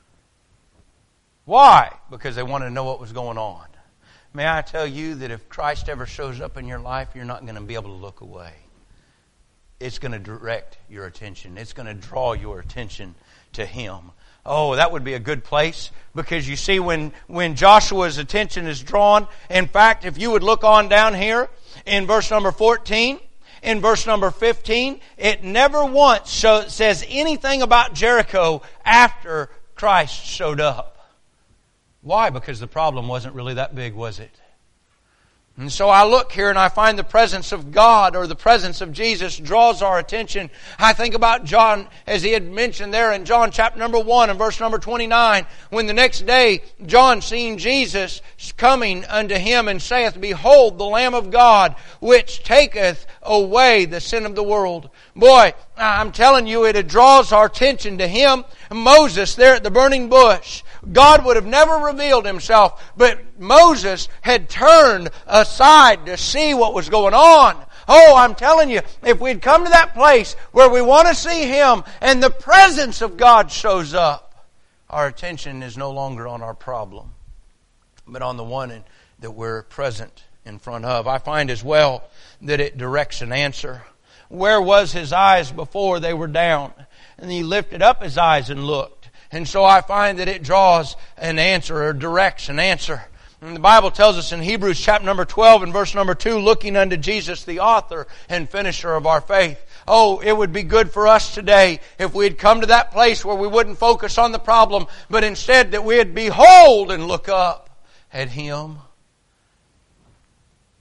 Why? Because they wanted to know what was going on. May I tell you that if Christ ever shows up in your life, you're not going to be able to look away. It's going to direct your attention. It's going to draw your attention to Him. Oh, that would be a good place, because you see, when, when Joshua's attention is drawn, in fact, if you would look on down here in verse number fourteen, in verse number fifteen, it never once show, says anything about Jericho after Christ showed up. Why? Because the problem wasn't really that big, was it? And so I look here and I find the presence of God, or the presence of Jesus, draws our attention. I think about John, as he had mentioned there in John chapter number one and verse number twenty-nine, when the next day John seeing Jesus coming unto him and saith, Behold, the Lamb of God, which taketh away the sin of the world. Boy, I'm telling you, it draws our attention to Him. Moses there at the burning bush, God would have never revealed Himself, but Moses had turned aside to see what was going on. Oh, I'm telling you, if we'd come to that place where we want to see Him and the presence of God shows up, our attention is no longer on our problem, but on the one that we're present in front of. I find as well that it directs an answer. Where was his eyes before? They were down. And he lifted up his eyes and looked. And so I find that it draws an answer, or directs an answer. And the Bible tells us in Hebrews chapter number twelve and verse number two, looking unto Jesus, the author and finisher of our faith. Oh, it would be good for us today if we'd come to that place where we wouldn't focus on the problem, but instead that we'd behold and look up at Him.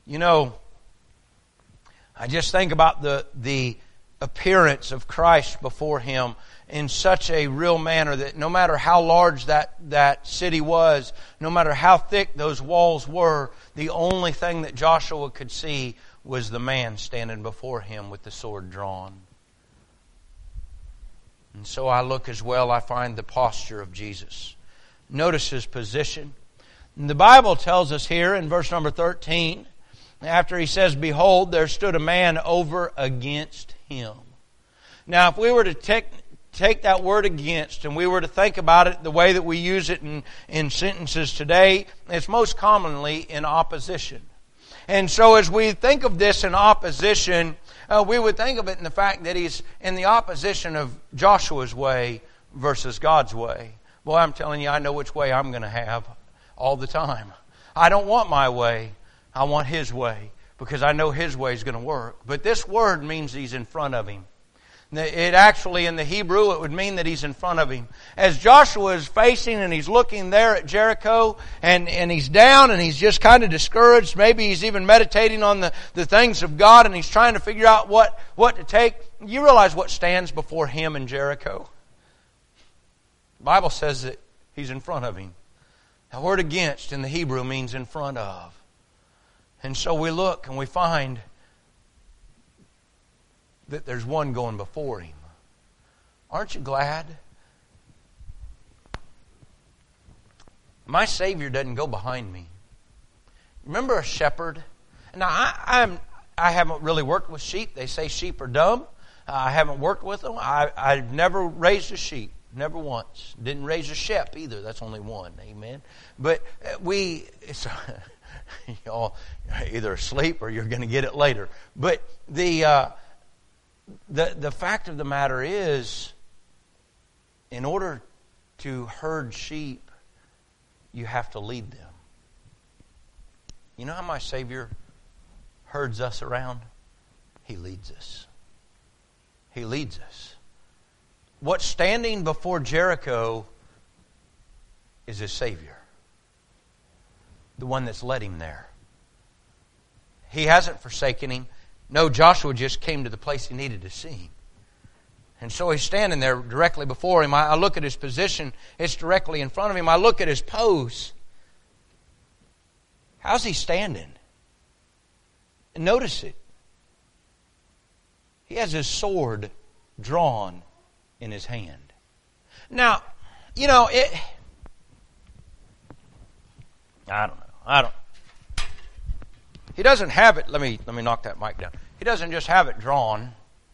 You know, I just think about the the appearance of Christ before him in such a real manner that no matter how large that, that city was, no matter how thick those walls were, the only thing that Joshua could see was the man standing before him with the sword drawn. And so I look as well, I find the posture of Jesus. Notice his position. And the Bible tells us here in verse number thirteen, after he says, "Behold, there stood a man over against him." Now, if we were to take take that word "against" and we were to think about it the way that we use it in, in sentences today, it's most commonly in opposition. And so as we think of this in opposition, uh, we would think of it in the fact that he's in the opposition of Joshua's way versus God's way. Boy, I'm telling you, I know which way I'm going to have all the time. I don't want my way. I want his way, because I know his way is going to work. But this word means he's in front of him. It actually, in the Hebrew, it would mean that he's in front of him. As Joshua is facing and he's looking there at Jericho, and, and he's down and he's just kind of discouraged. Maybe he's even meditating on the, the things of God, and he's trying to figure out what, what to take. You realize what stands before him in Jericho? The Bible says that he's in front of him. The word "against" in the Hebrew means in front of. And so we look and we find that there's one going before him. Aren't you glad? My Savior doesn't go behind me. Remember a shepherd? Now, I, I'm, I haven't really worked with sheep. They say sheep are dumb. I haven't worked with them. I, I've never raised a sheep. Never once. Didn't raise a sheep either. That's only one. Amen. But we... It's, y'all either asleep or you're going to get it later. But the... Uh, The the fact of the matter is, in order to herd sheep, you have to lead them. You know how my Savior herds us around? He leads us. He leads us. What's standing before Jericho is his Savior. The one that's led him there. He hasn't forsaken him. No, Joshua just came to the place he needed to see. And so he's standing there directly before him. I look at his position. It's directly in front of him. I look at his pose. How's he standing? And notice it. He has his sword drawn in his hand. Now, you know, it... I don't know. I don't He doesn't have it. Let me let me knock that mic down. He doesn't just have it drawn.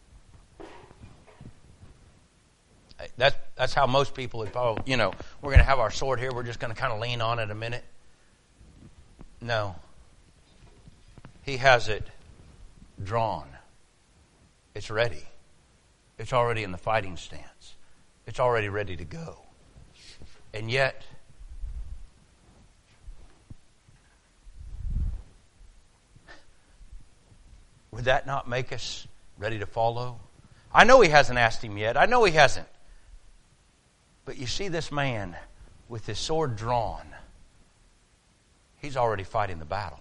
That that's how most people would probably, you know, we're going to have our sword here. We're just going to kind of lean on it a minute. No. He has it drawn. It's ready. It's already in the fighting stance. It's already ready to go. And yet, would that not make us ready to follow? I know he hasn't asked him yet. I know he hasn't. But you see this man with his sword drawn. He's already fighting the battle.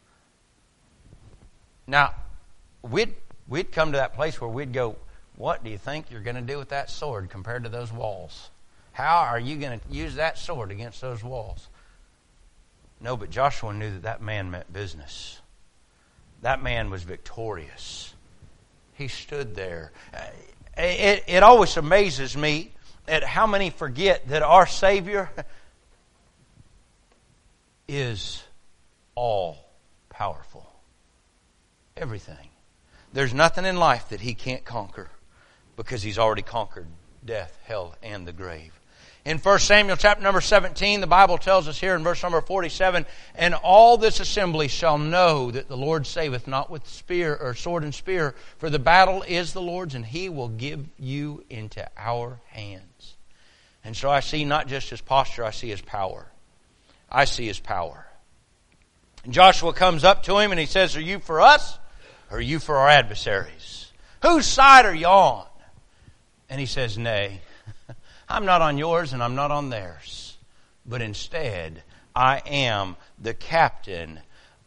Now, we'd, we'd come to that place where we'd go, what do you think you're going to do with that sword compared to those walls? How are you going to use that sword against those walls? No, but Joshua knew that that man meant business. That man was victorious. He stood there. It, it always amazes me at how many forget that our Savior is all powerful. Everything. There's nothing in life that He can't conquer because He's already conquered death, hell, and the grave. In First Samuel chapter number seventeen, the Bible tells us here in verse number forty-seven, "And all this assembly shall know that the Lord saveth not with spear or sword and spear, for the battle is the Lord's, and He will give you into our hands." And so I see not just His posture, I see His power. I see His power. And Joshua comes up to him and he says, "Are you for us or are you for our adversaries? Whose side are you on?" And he says, "Nay, I'm not on yours and I'm not on theirs, but instead I am the captain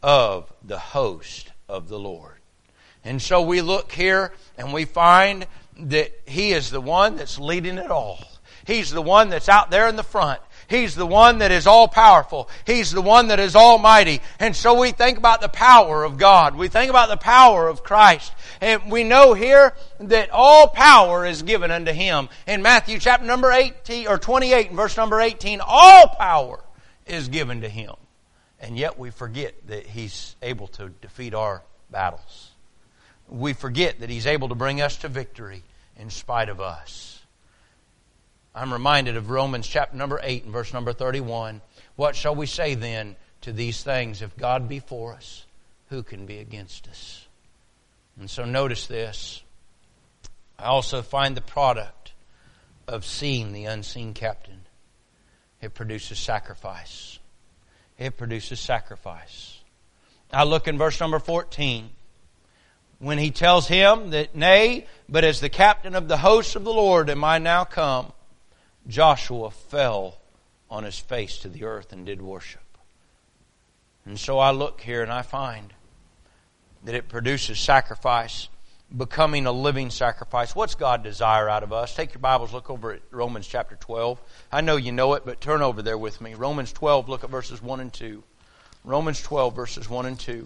of the host of the Lord. And so we look here and we find that He is the one that's leading it all. He's the one that's out there in the front. He's the one that is all-powerful. He's the one that is almighty. And so we think about the power of God. We think about the power of Christ. And we know here that all power is given unto Him. In Matthew chapter number eighteen, or twenty-eight and verse number eighteen, all power is given to Him. And yet we forget that He's able to defeat our battles. We forget that He's able to bring us to victory in spite of us. I'm reminded of Romans chapter number eight and verse number thirty-one. What shall we say then to these things? If God be for us, who can be against us? And so notice this. I also find the product of seeing the unseen captain. It produces sacrifice. It produces sacrifice. I look in verse number fourteen. When he tells him that, nay, but as the captain of the hosts of the Lord am I now come, Joshua fell on his face to the earth and did worship. And so I look here and I find that it produces sacrifice, becoming a living sacrifice. What's God desire out of us? Take your Bibles, look over at Romans chapter twelve. I know you know it, but turn over there with me. Romans twelve, look at verses one and two. Romans twelve, verses one and two.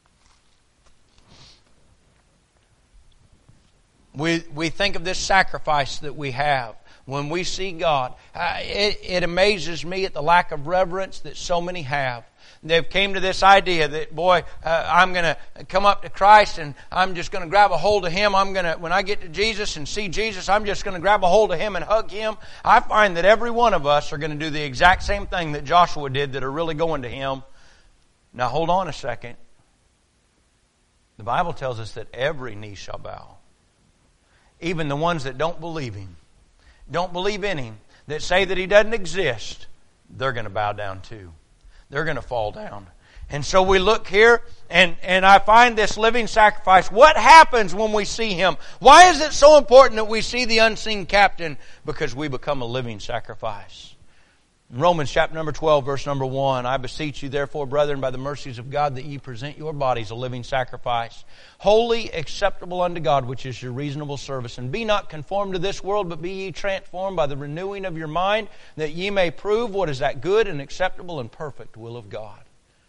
We, we think of this sacrifice that we have. When we see God, uh, it, it amazes me at the lack of reverence that so many have. They've came to this idea that, boy, uh, I'm going to come up to Christ and I'm just going to grab a hold of Him. I'm going to, when I get to Jesus and see Jesus, I'm just going to grab a hold of Him and hug Him. I find that every one of us are going to do the exact same thing that Joshua did, that are really going to Him. Now hold on a second. The Bible tells us that every knee shall bow. Even the ones that don't believe Him, don't believe in Him, that say that He doesn't exist, they're going to bow down too. They're going to fall down. And so we look here, and, and I find this living sacrifice. What happens when we see Him? Why is it so important that we see the unseen captain? Because we become a living sacrifice. In Romans chapter number twelve, verse number one, I beseech you therefore, brethren, by the mercies of God, that ye present your bodies a living sacrifice, holy, acceptable unto God, which is your reasonable service. And be not conformed to this world, but be ye transformed by the renewing of your mind, that ye may prove what is that good and acceptable and perfect will of God.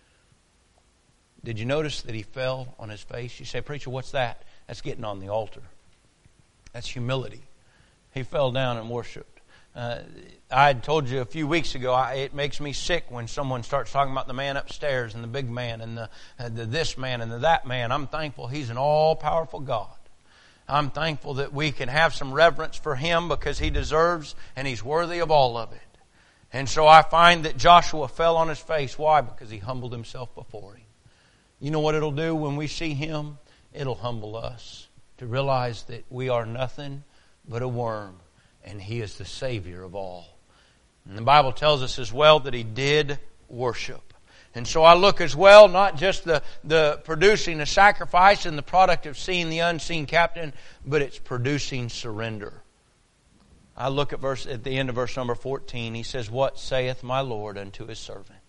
Did you notice that he fell on his face? You say, preacher, what's that? That's getting on the altar. That's humility. He fell down and worshiped. Uh, I had told you a few weeks ago, I, it makes me sick when someone starts talking about the man upstairs and the big man and the, uh, the this man and the that man. I'm thankful He's an all-powerful God. I'm thankful that we can have some reverence for Him because He deserves and He's worthy of all of it. And so I find that Joshua fell on his face. Why? Because he humbled himself before Him. You know what it'll do when we see Him? It'll humble us to realize that we are nothing but a worm. And He is the Savior of all. And the Bible tells us as well that He did worship. And so I look as well, not just the, the producing a sacrifice and the product of seeing the unseen captain, but it's producing surrender. I look at verse at the end of verse number fourteen. He says, what saith my Lord unto His servant?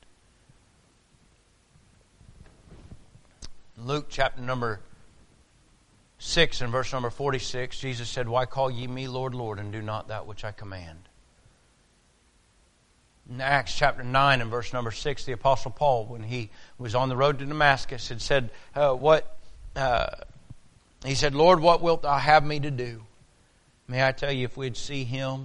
Luke chapter number six and verse number forty-six, Jesus said, why call ye me Lord, Lord, and do not that which I command? In Acts chapter nine and verse number six, the Apostle Paul, when he was on the road to Damascus, had said, uh, what, uh, he said, Lord, what wilt thou have me to do? May I tell you, if we'd see Him,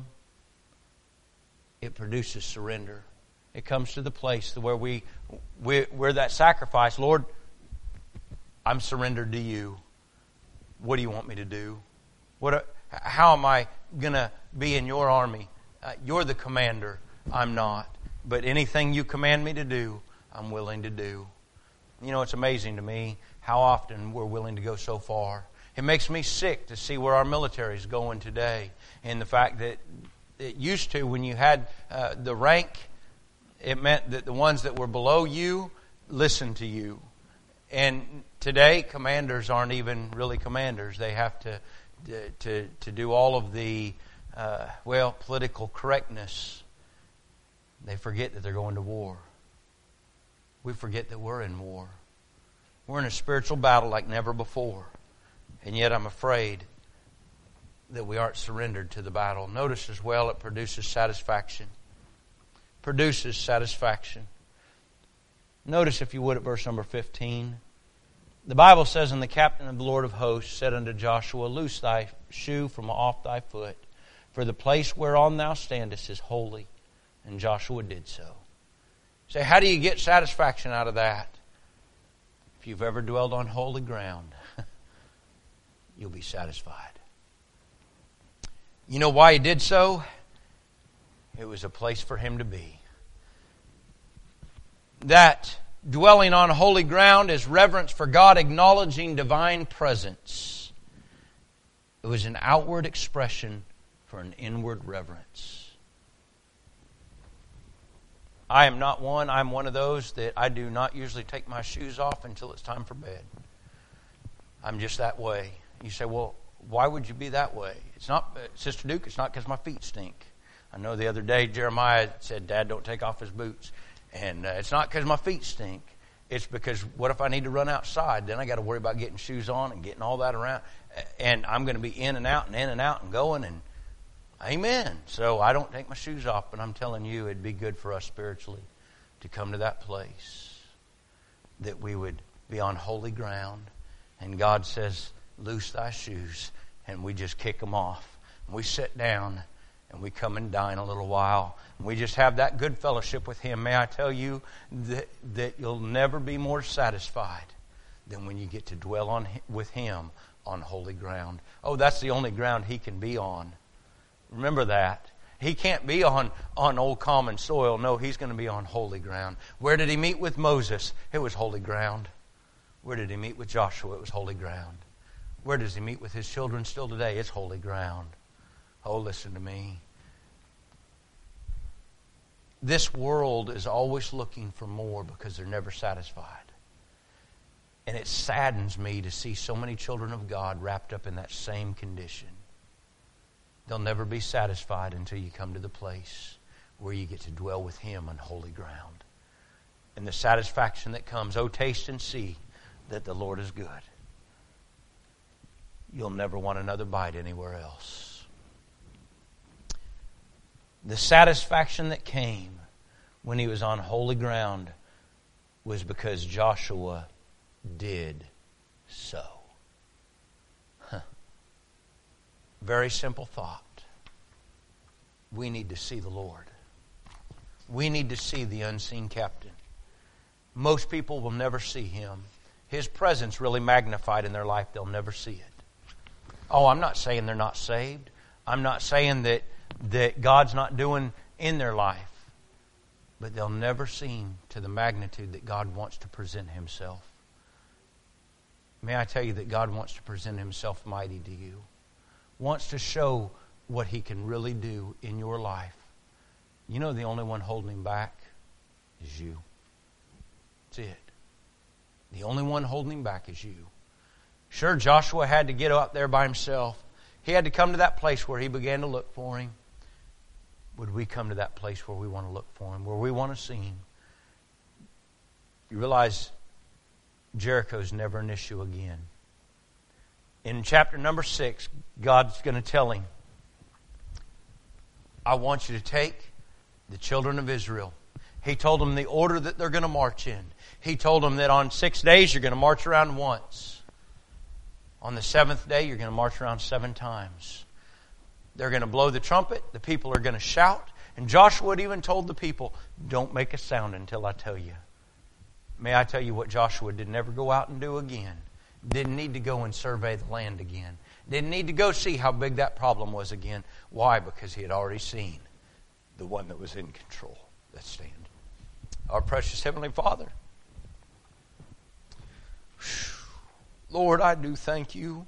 it produces surrender. It comes to the place where we, we we're that sacrifice. Lord, I'm surrendered to You. What do You want me to do? What? How am I going to be in Your army? Uh, you're the commander. I'm not. But anything You command me to do, I'm willing to do. You know, it's amazing to me how often we're willing to go so far. It makes me sick to see where our military is going today. And the fact that it used to, when you had uh, the rank, it meant that the ones that were below you listened to you. And today, commanders aren't even really commanders. They have to to to do all of the uh, well political correctness. They forget that they're going to war. We forget that we're in war. We're in a spiritual battle like never before. And yet I'm afraid that we aren't surrendered to the battle. Notice as well, it produces satisfaction. Produces satisfaction. Notice, if you would, at verse number fifteen. The Bible says, "And the captain of the Lord of hosts said unto Joshua, Loose thy shoe from off thy foot, for the place whereon thou standest is holy. And Joshua did so." Say, how do you get satisfaction out of that? If you've ever dwelled on holy ground, you'll be satisfied. You know why he did so? It was a place for him to be. That dwelling on holy ground is reverence for God, acknowledging divine presence. It was an outward expression for an inward reverence. I am not one, I'm one of those that I do not usually take my shoes off until it's time for bed. I'm just that way. You say, well, why would you be that way? It's not, Sister Duke, it's not because my feet stink. I know the other day Jeremiah said, Dad, don't take off his boots. And uh, it's not because my feet stink. It's because what if I need to run outside? Then I got to worry about getting shoes on and getting all that around. And I'm going to be in and out and in and out and going. And amen. So I don't take my shoes off. But I'm telling you, it'd be good for us spiritually to come to that place that we would be on holy ground. And God says, loose thy shoes. And we just kick them off. And we sit down and we come and dine a little while. And we just have that good fellowship with Him. May I tell you that, that you'll never be more satisfied than when you get to dwell on with Him on holy ground. Oh, that's the only ground He can be on. Remember that. He can't be on, on old common soil. No, He's going to be on holy ground. Where did He meet with Moses? It was holy ground. Where did He meet with Joshua? It was holy ground. Where does He meet with His children still today? It's holy ground. Oh, listen to me. This world is always looking for more because they're never satisfied. And it saddens me to see so many children of God wrapped up in that same condition. They'll never be satisfied until you come to the place where you get to dwell with Him on holy ground. And the satisfaction that comes, oh, taste and see that the Lord is good. You'll never want another bite anywhere else. The satisfaction that came when he was on holy ground was because Joshua did so. Huh. Very simple thought. We need to see the Lord. We need to see the unseen captain. Most people will never see Him. His presence really magnified in their life. They'll never see it. Oh, I'm not saying they're not saved. I'm not saying that that God's not doing in their life. But they'll never see Him to the magnitude that God wants to present Himself. May I tell you that God wants to present Himself mighty to you. Wants to show what He can really do in your life. You know the only one holding Him back is you. That's it. The only one holding Him back is you. Sure, Joshua had to get out there by himself. He had to come to that place where he began to look for Him. Would we come to that place where we want to look for Him, where we want to see Him? You realize Jericho's never an issue again. In chapter number six, God's going to tell him, I want you to take the children of Israel. He told them the order that they're going to march in. He told them that on six days you're going to march around once. On the seventh day you're going to march around seven times. They're going to blow the trumpet. The people are going to shout. And Joshua had even told the people, don't make a sound until I tell you. May I tell you what Joshua did never go out and do again? Didn't need to go and survey the land again. Didn't need to go see how big that problem was again. Why? Because he had already seen the one that was in control. Let's stand. Our precious Heavenly Father, Lord, I do thank You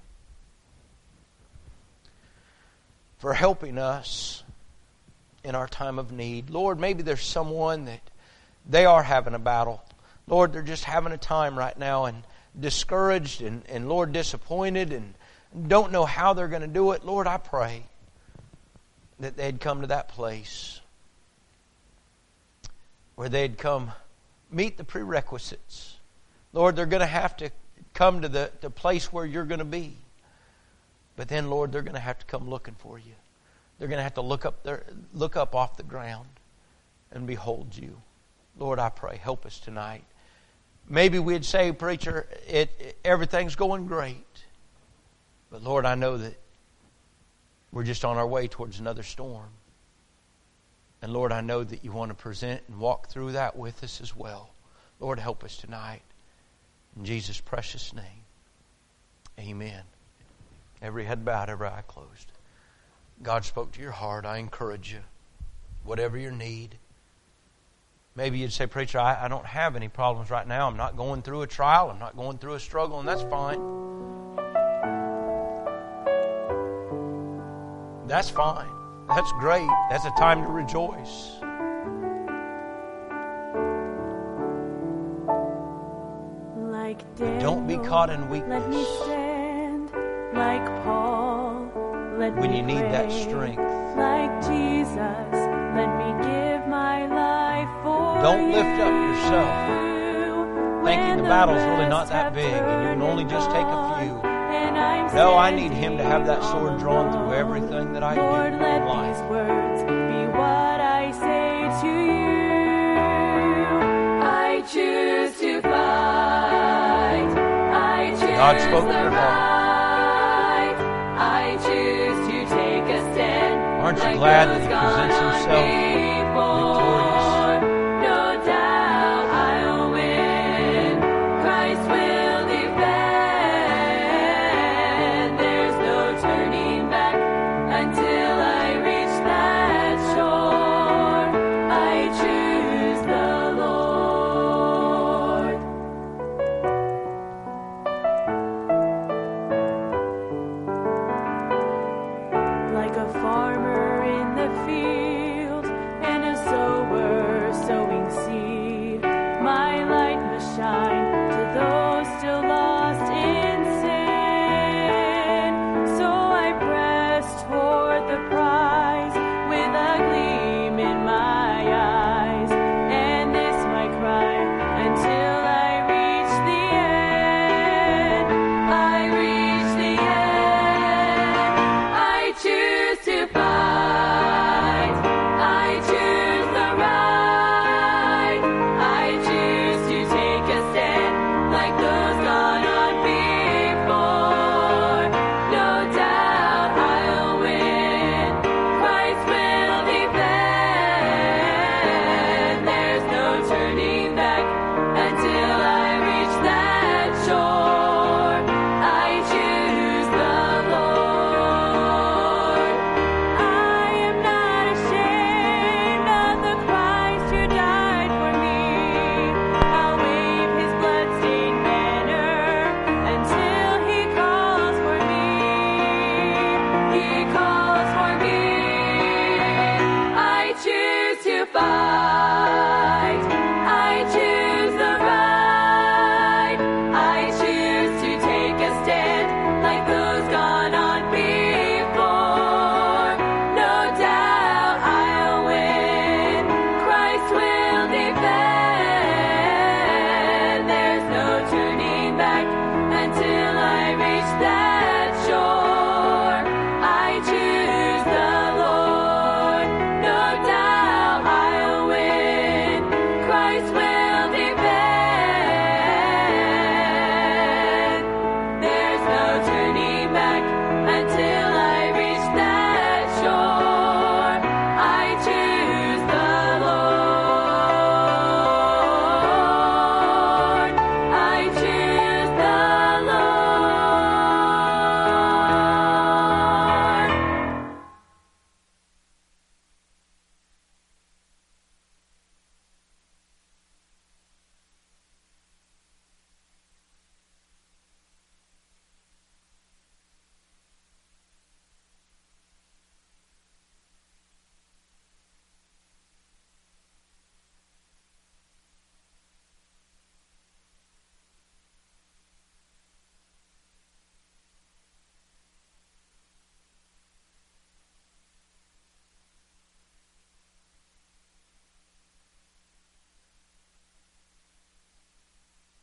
for helping us in our time of need. Lord, maybe there's someone that they are having a battle. Lord, they're just having a time right now and discouraged and, and Lord, disappointed and don't know how they're going to do it. Lord, I pray that they'd come to that place where they'd come meet the prerequisites Lord, they're going to have to come to the, the place where you're going to be. But then, Lord, they're going to have to come looking for you. They're going to have to look up their, look up off the ground and behold you. Lord, I pray, help us tonight. Maybe we'd say, preacher, it, it everything's going great. But Lord, I know that we're just on our way towards another storm. And Lord, I know that you want to present and walk through that with us as well. Lord, help us tonight. In Jesus' precious name, amen. Every head bowed, every eye closed. God spoke to your heart. I encourage you. Whatever your need. Maybe you'd say, preacher, I, I don't have any problems right now. I'm not going through a trial. I'm not going through a struggle, and that's fine. That's fine. That's great. That's a time to rejoice. Like Daniel, don't be caught in weakness. Let me stand like Paul. Let when me you need pray that strength. Like Jesus, let me give my life for Don't lift up you. yourself, When thinking the the battle's really rest not that have big and you can only just take a few. And I'm No, I need Him to have that standing sword drawn through alone. everything that I do Lord, in let life. these words be what I say to you. I choose to fight. I choose God spoke to the your heart. right. I choose to take a stand. Aren't you like glad that those He presents gone Himself before.